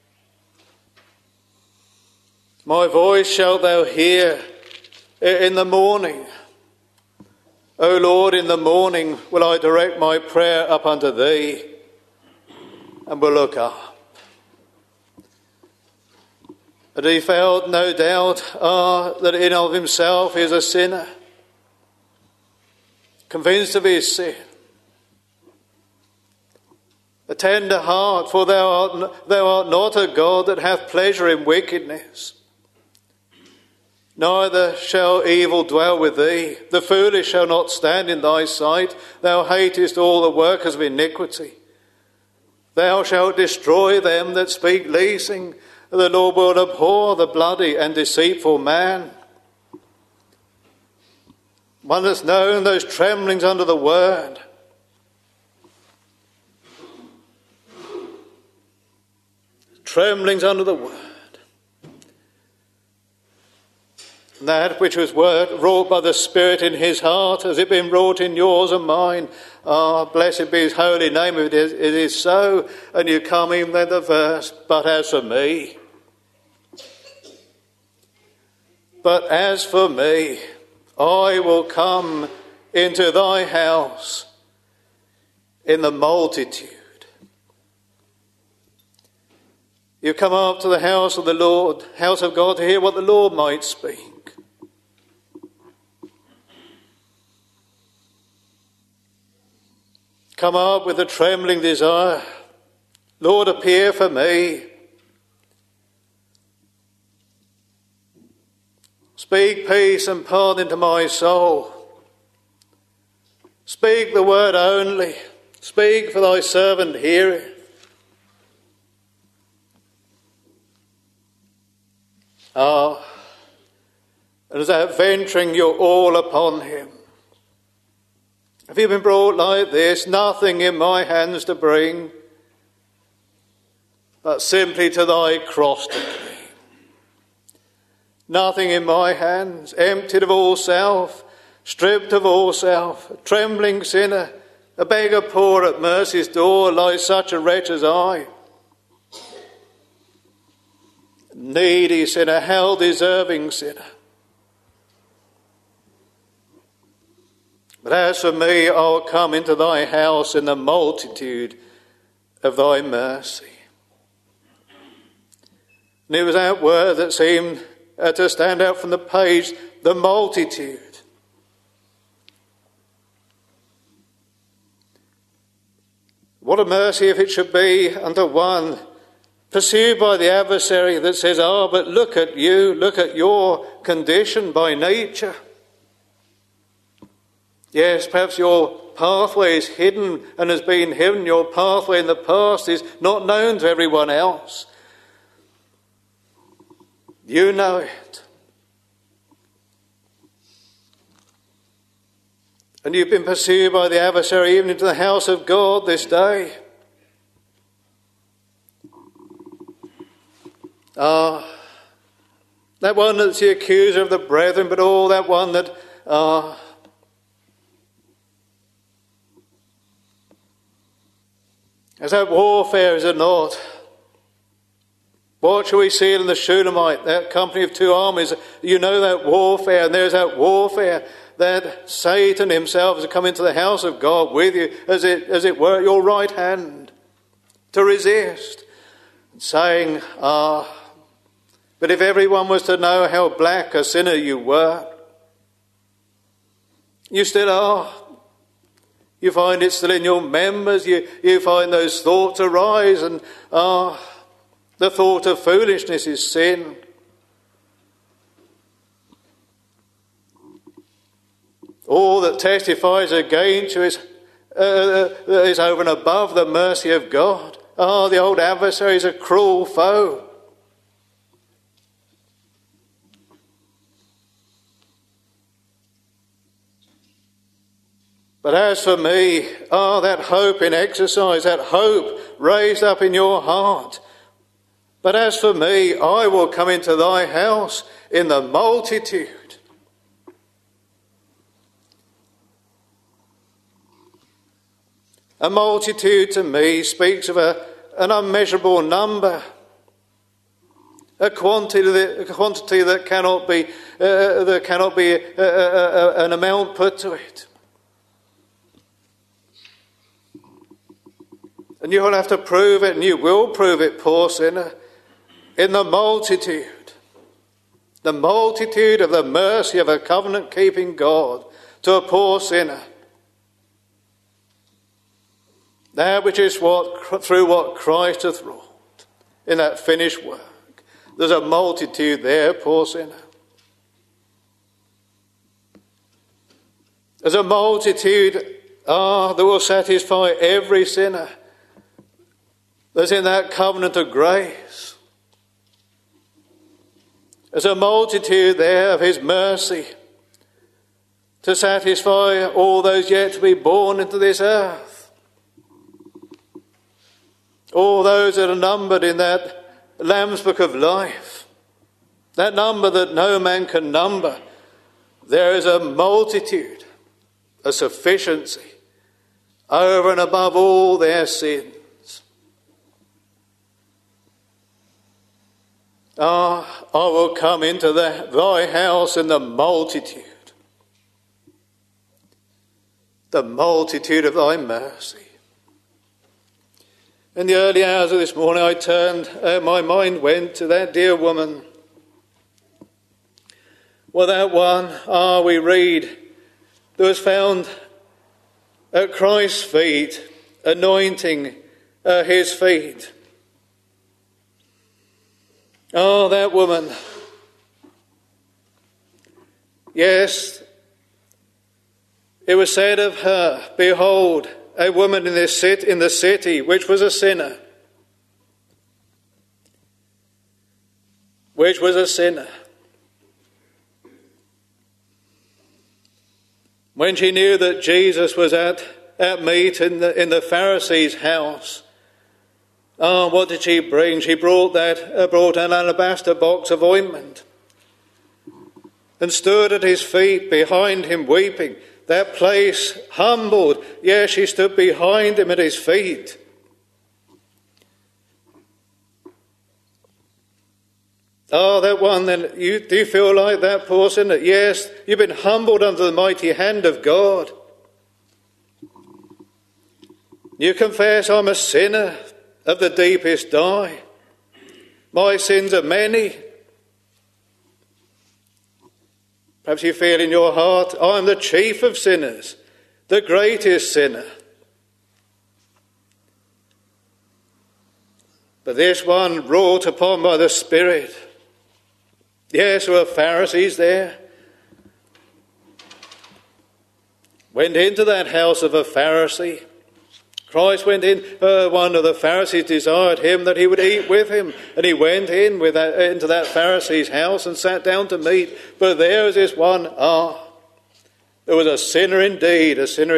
My voice shalt thou hear in the morning. O Lord, in the morning will I direct my prayer up unto thee, and will look up. And he felt no doubt that in of himself he is a sinner, convinced of his sin. A tender heart, for thou art not a God that hath pleasure in wickedness. Neither shall evil dwell with thee. The foolish shall not stand in thy sight. Thou hatest all the workers of iniquity. Thou shalt destroy them that speak leasing. The Lord will abhor the bloody and deceitful man. One that's known those tremblings under the word. Tremblings under the word. That which was wrought by the Spirit in his heart, has it been wrought in yours and mine? Blessed be his holy name. It is so. And you come in then the verse, but as for me, I will come into thy house in the multitude. You come up to the house of the Lord, house of God, to hear what the Lord might speak. Come up with a trembling desire. Lord, appear for me. Speak peace and pardon to my soul. Speak the word only. Speak, for thy servant heareth. And as that venturing your all upon him. Have you been brought like this, nothing in my hands to bring, but simply to thy cross to cling? Nothing in my hands, emptied of all self, stripped of all self, a trembling sinner, a beggar poor at mercy's door, lies such a wretch as I. Needy sinner, hell-deserving sinner. But as for me, I'll come into thy house in the multitude of thy mercy. And it was that word that seemed to stand out from the page, the multitude. What a mercy if it should be unto one pursued by the adversary that says, but look at you, look at your condition by nature. Yes, perhaps your pathway is hidden and has been hidden. Your pathway in the past is not known to everyone else. You know it. And you've been pursued by the adversary even into the house of God this day. That one that's the accuser of the brethren, but all that one that as that warfare, is it not? What shall we see in the Shulamite, that company of two armies? You know that warfare, and there's that warfare that Satan himself has come into the house of God with you, as it were, at your right hand, to resist, saying, but if everyone was to know how black a sinner you were, you still are. You find it still in your members. You find those thoughts arise, and the thought of foolishness is sin. All that testifies against you is over and above the mercy of God. The old adversary is a cruel foe. But as for me, that hope in exercise, that hope raised up in your heart. But as for me, I will come into thy house in the multitude. A multitude to me speaks of an unmeasurable number, a quantity that cannot be an amount put to it. And you will have to prove it, and you will prove it, poor sinner, in the multitude of the mercy of a covenant-keeping God to a poor sinner. That which is through what Christ hath wrought in that finished work. There's a multitude there, poor sinner. There's a multitude that will satisfy every sinner. There's in that covenant of grace. There's a multitude there of his mercy to satisfy all those yet to be born into this earth. All those that are numbered in that Lamb's Book of Life, that number that no man can number. There is a multitude, a sufficiency, over and above all their sins. I will come into thy house in the multitude of thy mercy. In the early hours of this morning, my mind went to that dear woman. Well, that one, we read, that was found at Christ's feet, anointing his feet. That woman. Yes, it was said of her, behold, a woman in the city, which was a sinner. When she knew that Jesus was at meat in the Pharisee's house, what did she bring? She brought an alabaster box of ointment and stood at his feet behind him weeping. That place humbled. Yes, she stood behind him at his feet. That one then, do you feel like that person? That yes, you've been humbled under the mighty hand of God. You confess, I'm a sinner of the deepest dye. My sins are many. Perhaps you feel in your heart, I'm the chief of sinners, the greatest sinner. But this one wrought upon by the Spirit. Yes, there were Pharisees there. Went into that house of a Pharisee. Christ went in. One of the Pharisees desired him that he would eat with him. And he went in into that Pharisee's house and sat down to meat. But there was this one, there was a sinner indeed,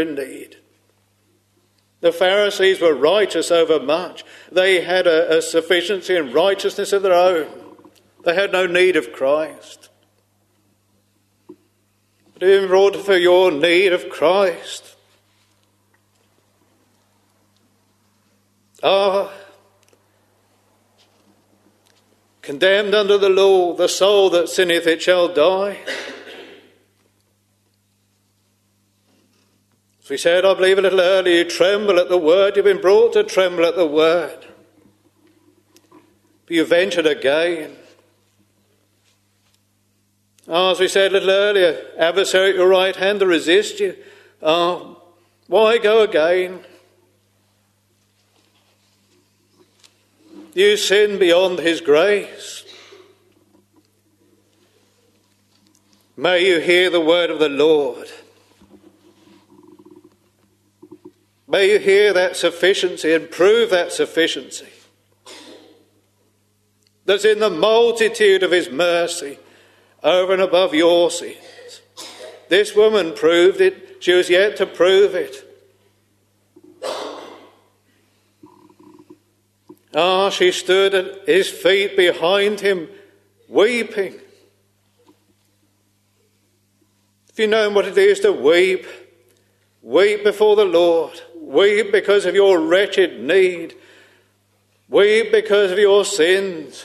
The Pharisees were righteous over much. They had a sufficiency and righteousness of their own. They had no need of Christ. But in order for your need of Christ, condemned under the law, the soul that sinneth, it shall die. As we said, I believe a little earlier, you tremble at the word. You've been brought to tremble at the word. But you ventured again. As we said a little earlier, adversary at your right hand to resist you. Well, Why go again? You sin beyond his grace. May you hear the word of the Lord. May you hear that sufficiency and prove that sufficiency. That's in the multitude of his mercy over and above your sins. This woman proved it. She was yet to prove it. She stood at his feet behind him, weeping. If you know what it is to weep, weep before the Lord. Weep because of your wretched need. Weep because of your sins.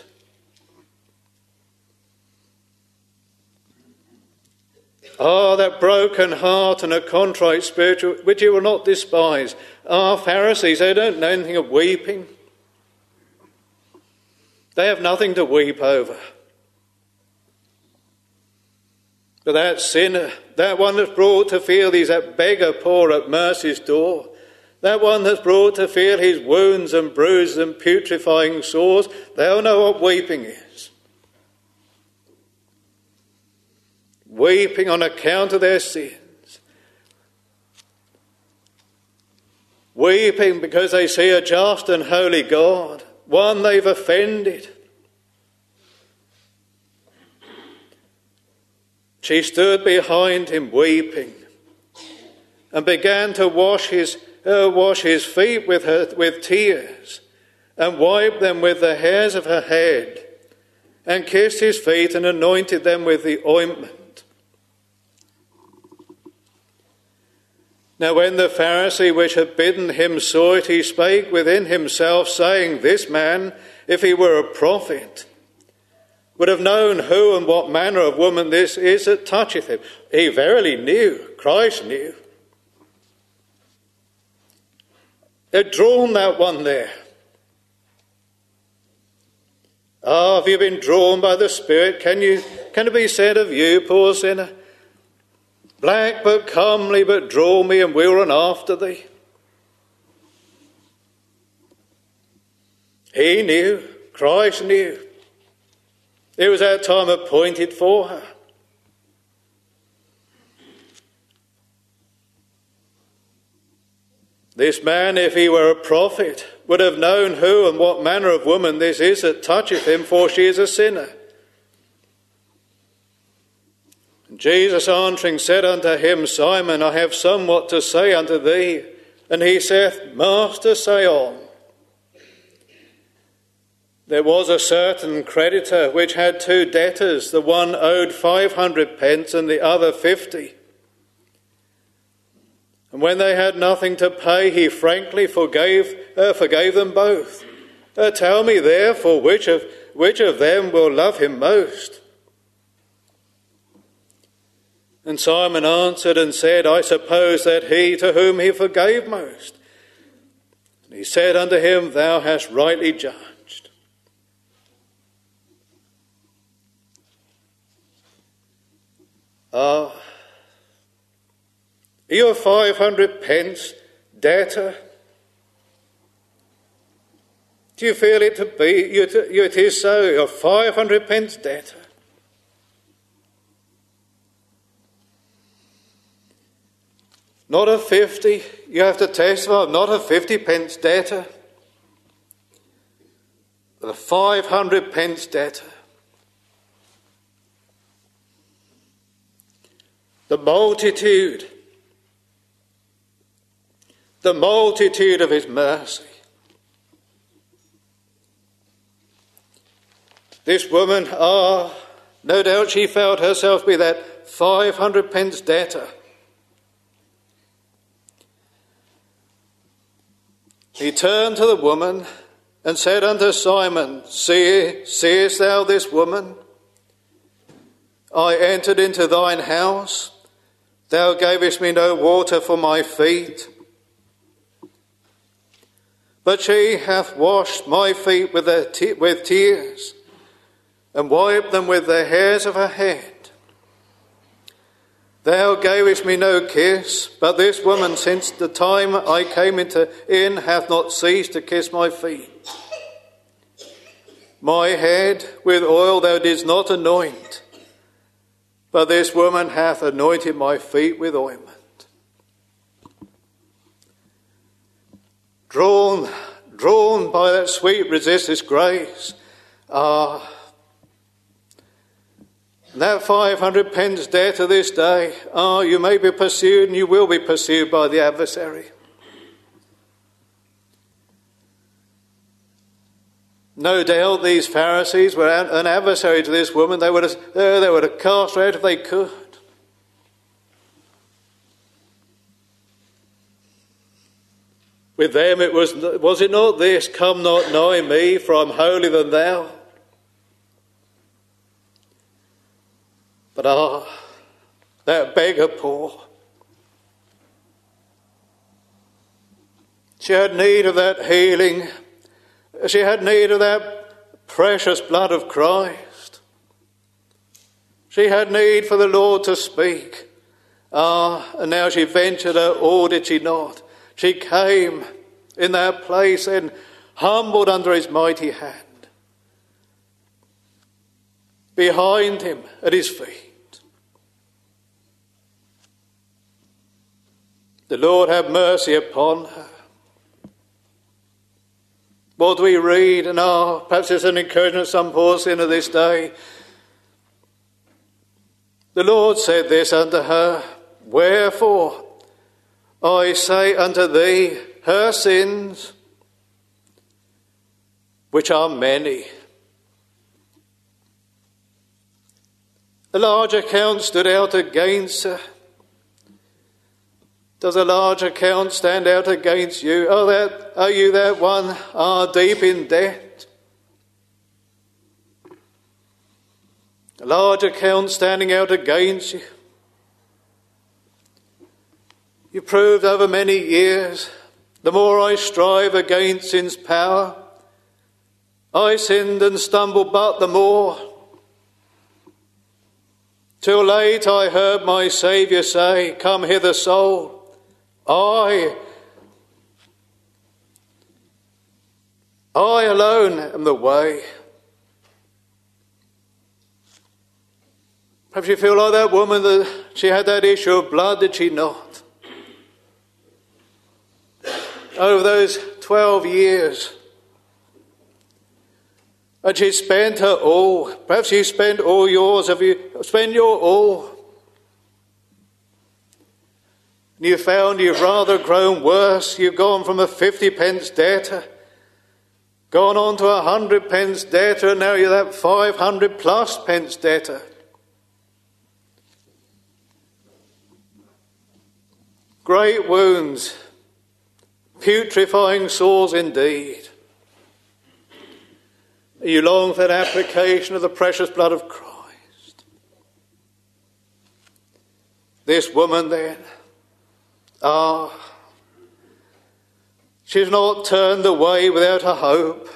That broken heart and a contrite spirit which you will not despise. Pharisees, they don't know anything of weeping. They have nothing to weep over. But that sinner, that one that's brought to feel he's that beggar poor at mercy's door, that one that's brought to feel his wounds and bruises and putrefying sores, they'll know what weeping is. Weeping on account of their sins. Weeping because they see a just and holy God, one they've offended. She stood behind him weeping and began to wash his feet with tears and wiped them with the hairs of her head and kissed his feet and anointed them with the ointment. Now when the Pharisee which had bidden him saw it, he spake within himself, saying, This man, if he were a prophet, would have known who and what manner of woman this is that toucheth him. He verily knew, Christ knew. Had drawn that one there. Have you been drawn by the Spirit? Can it be said of you, poor sinner, black but comely, but draw me and we'll run after thee? He knew, Christ knew. It was that time appointed for her. This man, if he were a prophet, would have known who and what manner of woman this is that toucheth him, for she is a sinner. And Jesus answering said unto him, Simon, I have somewhat to say unto thee. And he saith, Master, say on. There was a certain creditor which had two debtors. The one owed 500 pence and the other 50. And when they had nothing to pay, he frankly forgave them both. Tell me therefore which of them will love him most? And Simon answered and said, I suppose that he to whom he forgave most. And he said unto him, Thou hast rightly judged. Are you a 500 pence debtor? Do you feel it to be? It is so. You're a 500 pence debtor. Not a 50. You have to testify. I'm not a 50 pence debtor, but a 500 pence debtor. The multitude of his mercy. This woman, no doubt she felt herself be that 500 pence debtor. He turned to the woman and said unto Simon, Seest thou this woman? I entered into thine house. Thou gavest me no water for my feet, but she hath washed my feet with tears, and wiped them with the hairs of her head. Thou gavest me no kiss, but this woman since the time I came in hath not ceased to kiss my feet. My head with oil thou didst not anoint, but this woman hath anointed my feet with ointment. Drawn by that sweet resistless grace, that 500 pence debt to this day, you may be pursued and you will be pursued by the adversary. No doubt these Pharisees were an adversary to this woman. They would have cast her out if they could. With them it was it not this, come not nigh me, for I'm holier than thou? But that beggar poor, she had need of that healing. She had need of that precious blood of Christ. She had need for the Lord to speak. And now she ventured her, or did she not? She came in that place and humbled under his mighty hand, behind him at his feet. The Lord have mercy upon her. What do we read? And perhaps it's an encouragement to some poor sinner this day. The Lord said this unto her, wherefore I say unto thee, her sins, which are many. The large account stood out against her. Does a large account stand out against you? Are you that one deep in debt? A large account standing out against you. You proved over many years, the more I strive against sin's power, I sinned and stumbled but the more. Till late I heard my Saviour say, come hither, soul. I alone am the way. Perhaps you feel like that woman, that she had that issue of blood, did she not? Over those 12 years. And she spent her all. Perhaps you spent all yours. Have you spent your all? You found you've rather grown worse. You've gone from a 50 pence debtor, gone on to a 100 pence debtor, and now you're that 500 plus pence debtor. Great wounds, putrefying sores indeed. You long for that application of the precious blood of Christ. This woman then, she's not turned away without a hope.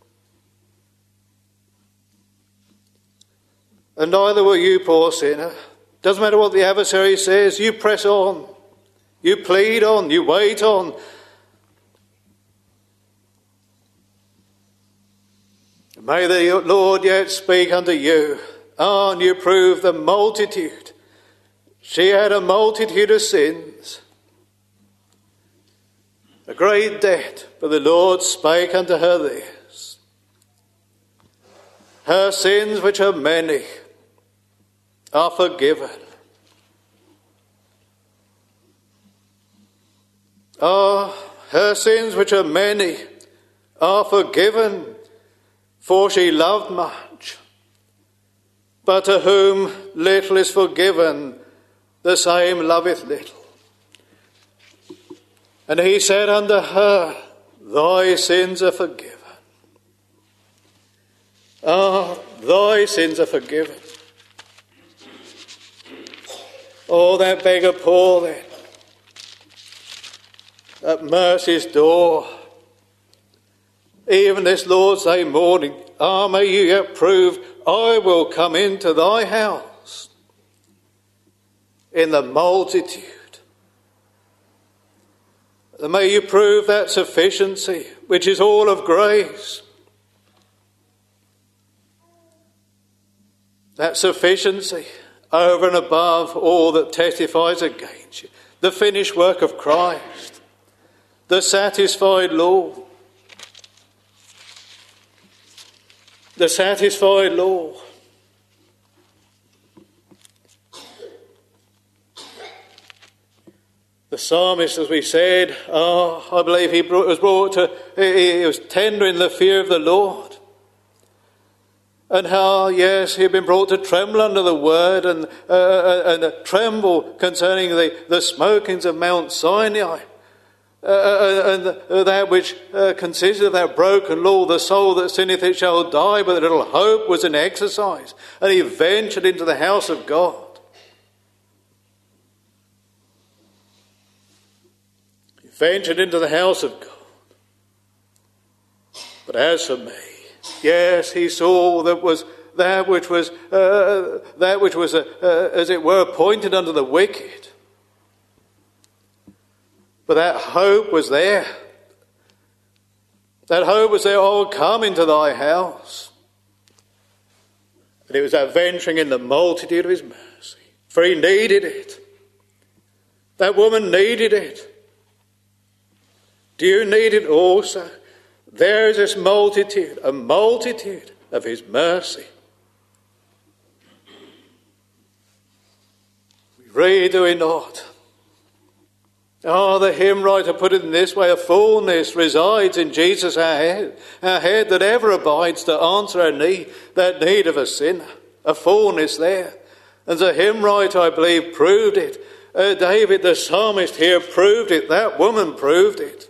And neither will you, poor sinner. Doesn't matter what the adversary says, you press on. You plead on, you wait on. May the Lord yet speak unto you. And you prove the multitude. She had a multitude of sins, a great debt, but the Lord spake unto her this. Her sins, which are many, are forgiven. Her sins, which are many, are forgiven, for she loved much. But to whom little is forgiven, the same loveth little. And he said unto her, thy sins are forgiven. Thy sins are forgiven. Oh, that beggar poor then, at mercy's door, even this Lord's Day morning, may you yet prove, I will come into thy house. in the multitude. And may you prove that sufficiency, which is all of grace. That sufficiency over and above all that testifies against you. The finished work of Christ. The satisfied law. The satisfied law. The psalmist, as we said, I believe he was tender in the fear of the Lord. And how, yes, he had been brought to tremble under the word and tremble concerning the smokings of Mount Sinai. And that which consisted of that broken law, the soul that sinneth it shall die, but the little hope was an exercise. And he ventured into the house of God. He ventured into the house of God. But as for me, yes, he saw that which was as it were appointed unto the wicked. But that hope was there. That hope was there. Oh, come into thy house. And it was that venturing in the multitude of his mercy. For he needed it. That woman needed it. Do you need it also? There is this multitude, a multitude of his mercy. We read, do we not? The hymn writer put it in this way: a fullness resides in Jesus our head that ever abides to answer our need, that need of a sinner. A fullness there. And the hymn writer, I believe, proved it. David the psalmist here proved it. That woman proved it.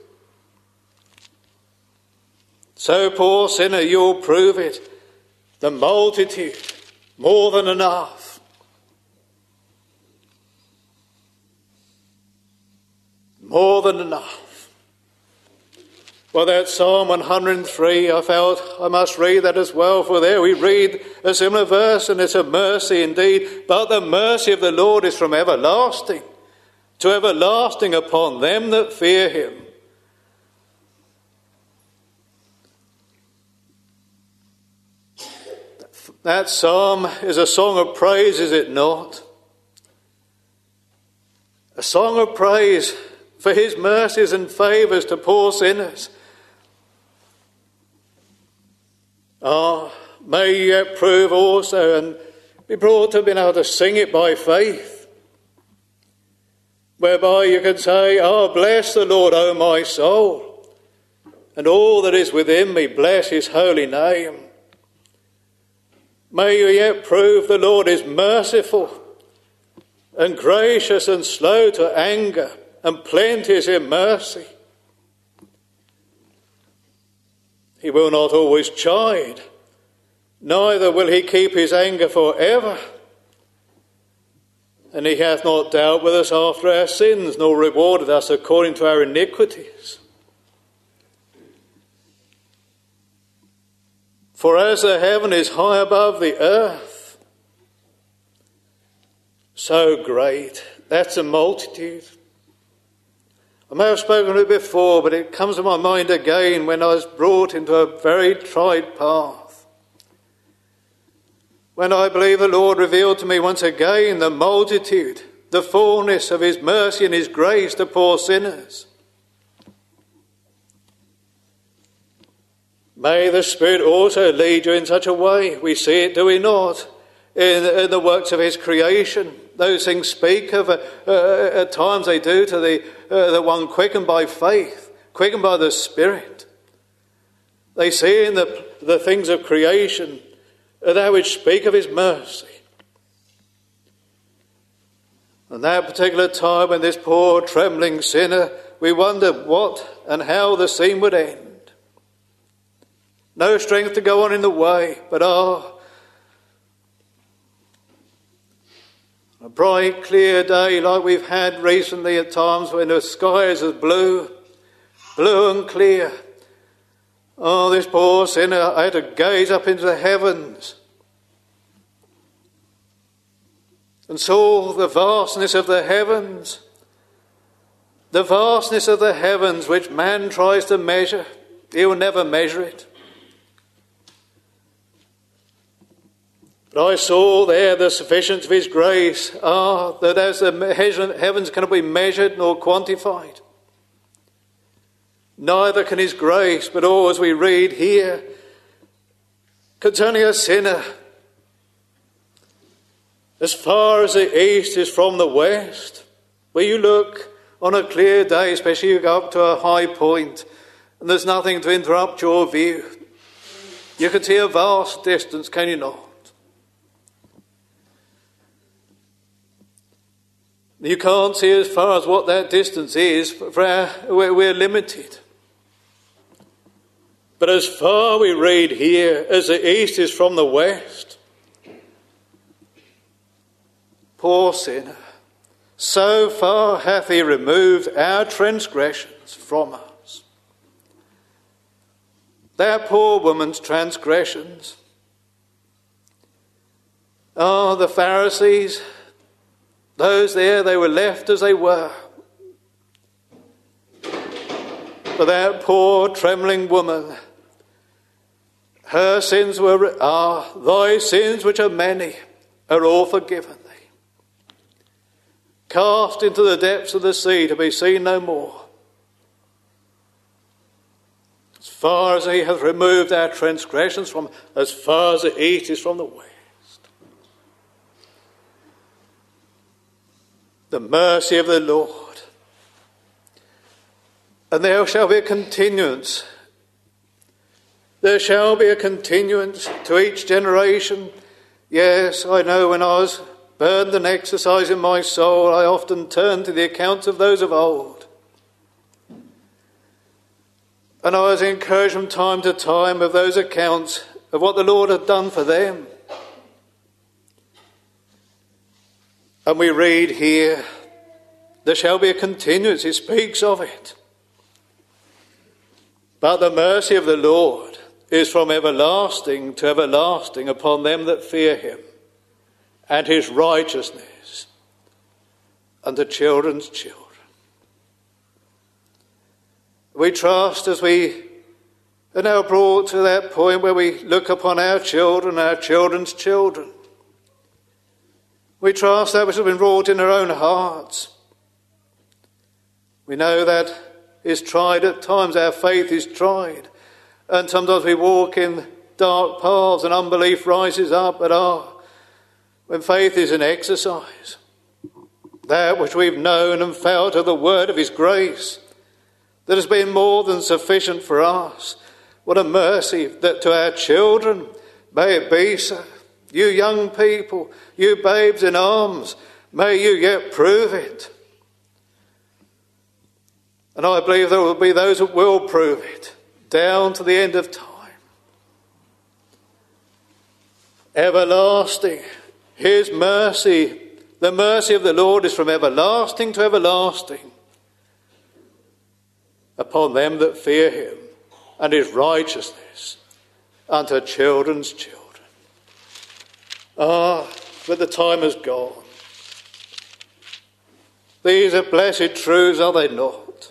So, poor sinner, you'll prove it. The multitude, more than enough. More than enough. Well, that Psalm 103, I felt I must read that as well, for there we read a similar verse, and it's a mercy indeed. But the mercy of the Lord is from everlasting to everlasting upon them that fear him. That psalm is a song of praise, is it not? A song of praise for his mercies and favours to poor sinners. May you yet prove also and be brought to being able to sing it by faith, whereby you can say, bless the Lord, O my soul, and all that is within me, bless his holy name. May you yet prove the Lord is merciful and gracious and slow to anger and plenteous in mercy. He will not always chide, neither will he keep his anger forever. And he hath not dealt with us after our sins, nor rewarded us according to our iniquities. For as the heaven is high above the earth, so great. That's a multitude. I may have spoken of it before, but it comes to my mind again when I was brought into a very tried path. When I believe the Lord revealed to me once again the multitude, the fullness of his mercy and his grace to poor sinners. May the Spirit also lead you in such a way. We see it, do we not, in the works of his creation. Those things speak of, at times they do, to the one quickened by faith, quickened by the Spirit. They see in the things of creation that which speak of his mercy. And that particular time when this poor trembling sinner, we wondered what and how the scene would end. No strength to go on in the way, but a bright, clear day like we've had recently at times when the sky is as blue and clear. This poor sinner, I had to gaze up into the heavens. and saw the vastness of the heavens which man tries to measure. He will never measure it. But I saw there the sufficiency of his grace, that as the heavens cannot be measured nor quantified, neither can his grace, but all, as we read here, concerning a sinner, as far as the east is from the west, where you look on a clear day, especially you go up to a high point, and there's nothing to interrupt your view. You can see a vast distance, can you not? You can't see as far as what that distance is, for we're limited. But as far, we read here, as the east is from the west, poor sinner, so far hath he removed our transgressions from us. That poor woman's transgressions are the Pharisees. Those there, they were left as they were. For that poor trembling woman, her sins thy sins which are many are all forgiven thee. Cast into the depths of the sea to be seen no more. As far as he hath removed our transgressions from, as far as the east is from the west. The mercy of the Lord. And there shall be a continuance. There shall be a continuance to each generation. Yes, I know when I was burdened and exercised in my soul, I often turned to the accounts of those of old. And I was encouraged from time to time of those accounts of what the Lord had done for them. And we read here, there shall be a continuance, he speaks of it. But the mercy of the Lord is from everlasting to everlasting upon them that fear him, and his righteousness unto children's children. We trust as we are now brought to that point where we look upon our children, our children's children. We trust that which has been wrought in our own hearts. We know that is tried at times, our faith is tried. And sometimes we walk in dark paths and unbelief rises up. But when faith is in exercise, that which we've known and felt of the word of his grace, that has been more than sufficient for us. What a mercy that to our children, may it be so. You young people, you babes in arms, may you yet prove it. And I believe there will be those who will prove it down to the end of time. Everlasting, his mercy, the mercy of the Lord is from everlasting to everlasting upon them that fear him, and his righteousness unto children's children. But the time has gone. These are blessed truths, are they not?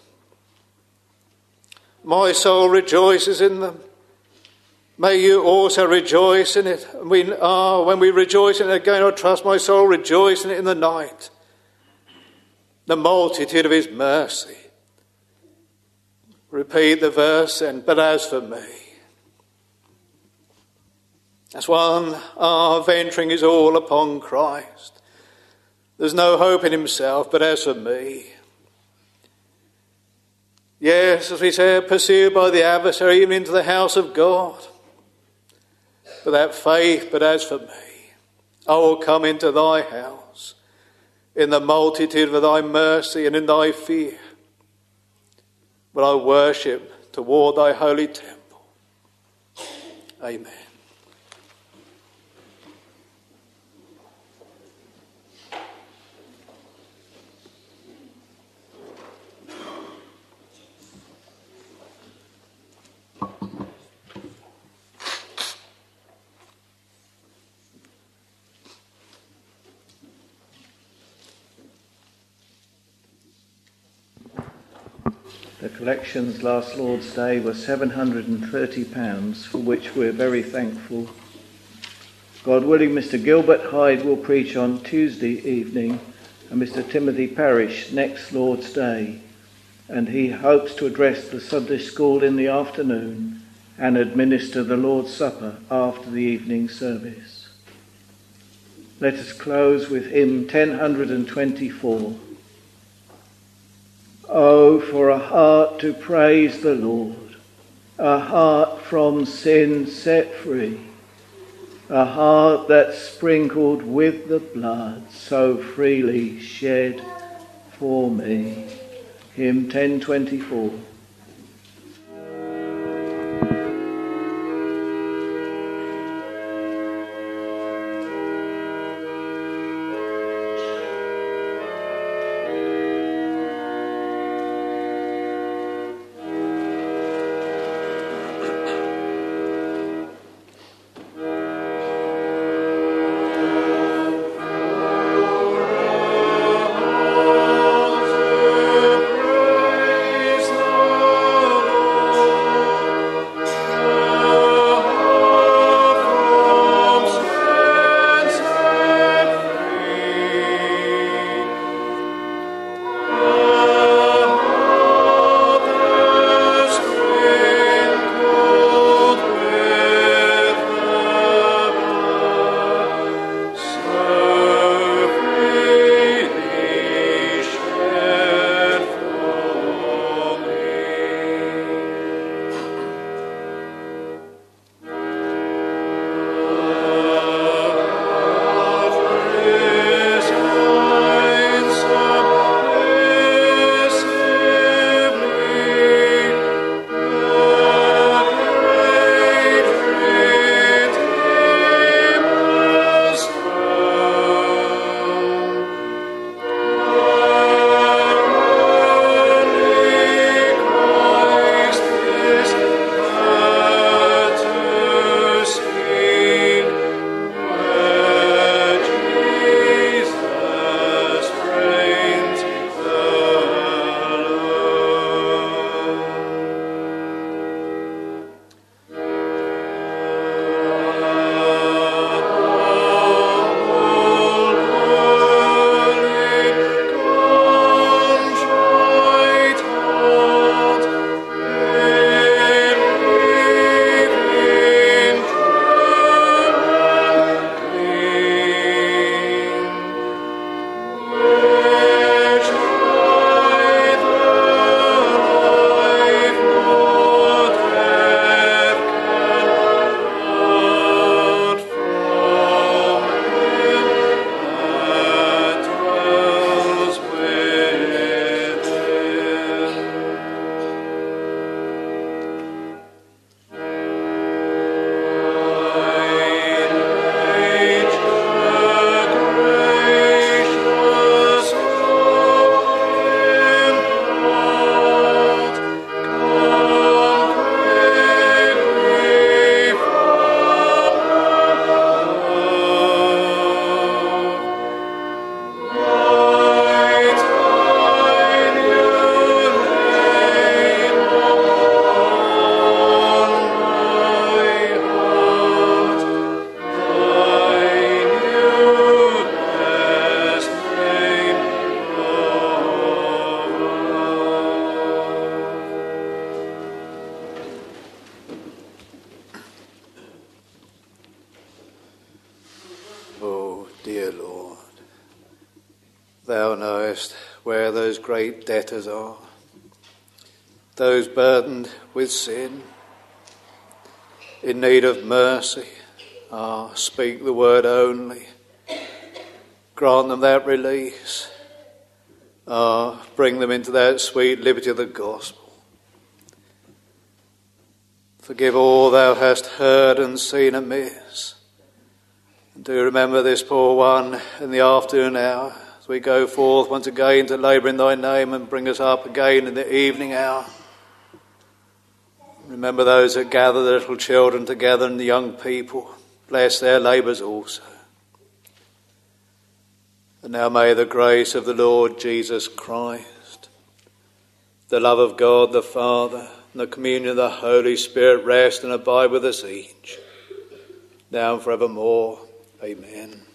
My soul rejoices in them. May you also rejoice in it. When we rejoice in it again, I trust my soul rejoice in it in the night. The multitude of his mercy. Repeat the verse then, but as for me. As one, our venturing is all upon Christ. There's no hope in himself, but as for me. Yes, as we say, pursued by the adversary even into the house of God. Without faith, but as for me, I will come into thy house in the multitude of thy mercy and in thy fear. But I worship toward thy holy temple. Amen. The collections last Lord's Day were £730, for which we're very thankful. God willing, Mr. Gilbert Hyde will preach on Tuesday evening and Mr. Timothy Parrish next Lord's Day, and he hopes to address the Sunday school in the afternoon and administer the Lord's Supper after the evening service. Let us close with hymn 1024. Oh, for a heart to praise the Lord, a heart from sin set free, a heart that's sprinkled with the blood so freely shed for me. Hymn 1024. Thou knowest where those great debtors are, those burdened with sin, in need of mercy. Speak the word only. Grant them that release. Bring them into that sweet liberty of the gospel. Forgive all thou hast heard and seen amiss. And do remember this poor one in the afternoon hour, as we go forth once again to labour in thy name, and bring us up again in the evening hour. Remember those that gather the little children together and the young people. Bless their labours also. And now may the grace of the Lord Jesus Christ, the love of God the Father, and the communion of the Holy Spirit rest and abide with us each, now and forevermore. Amen.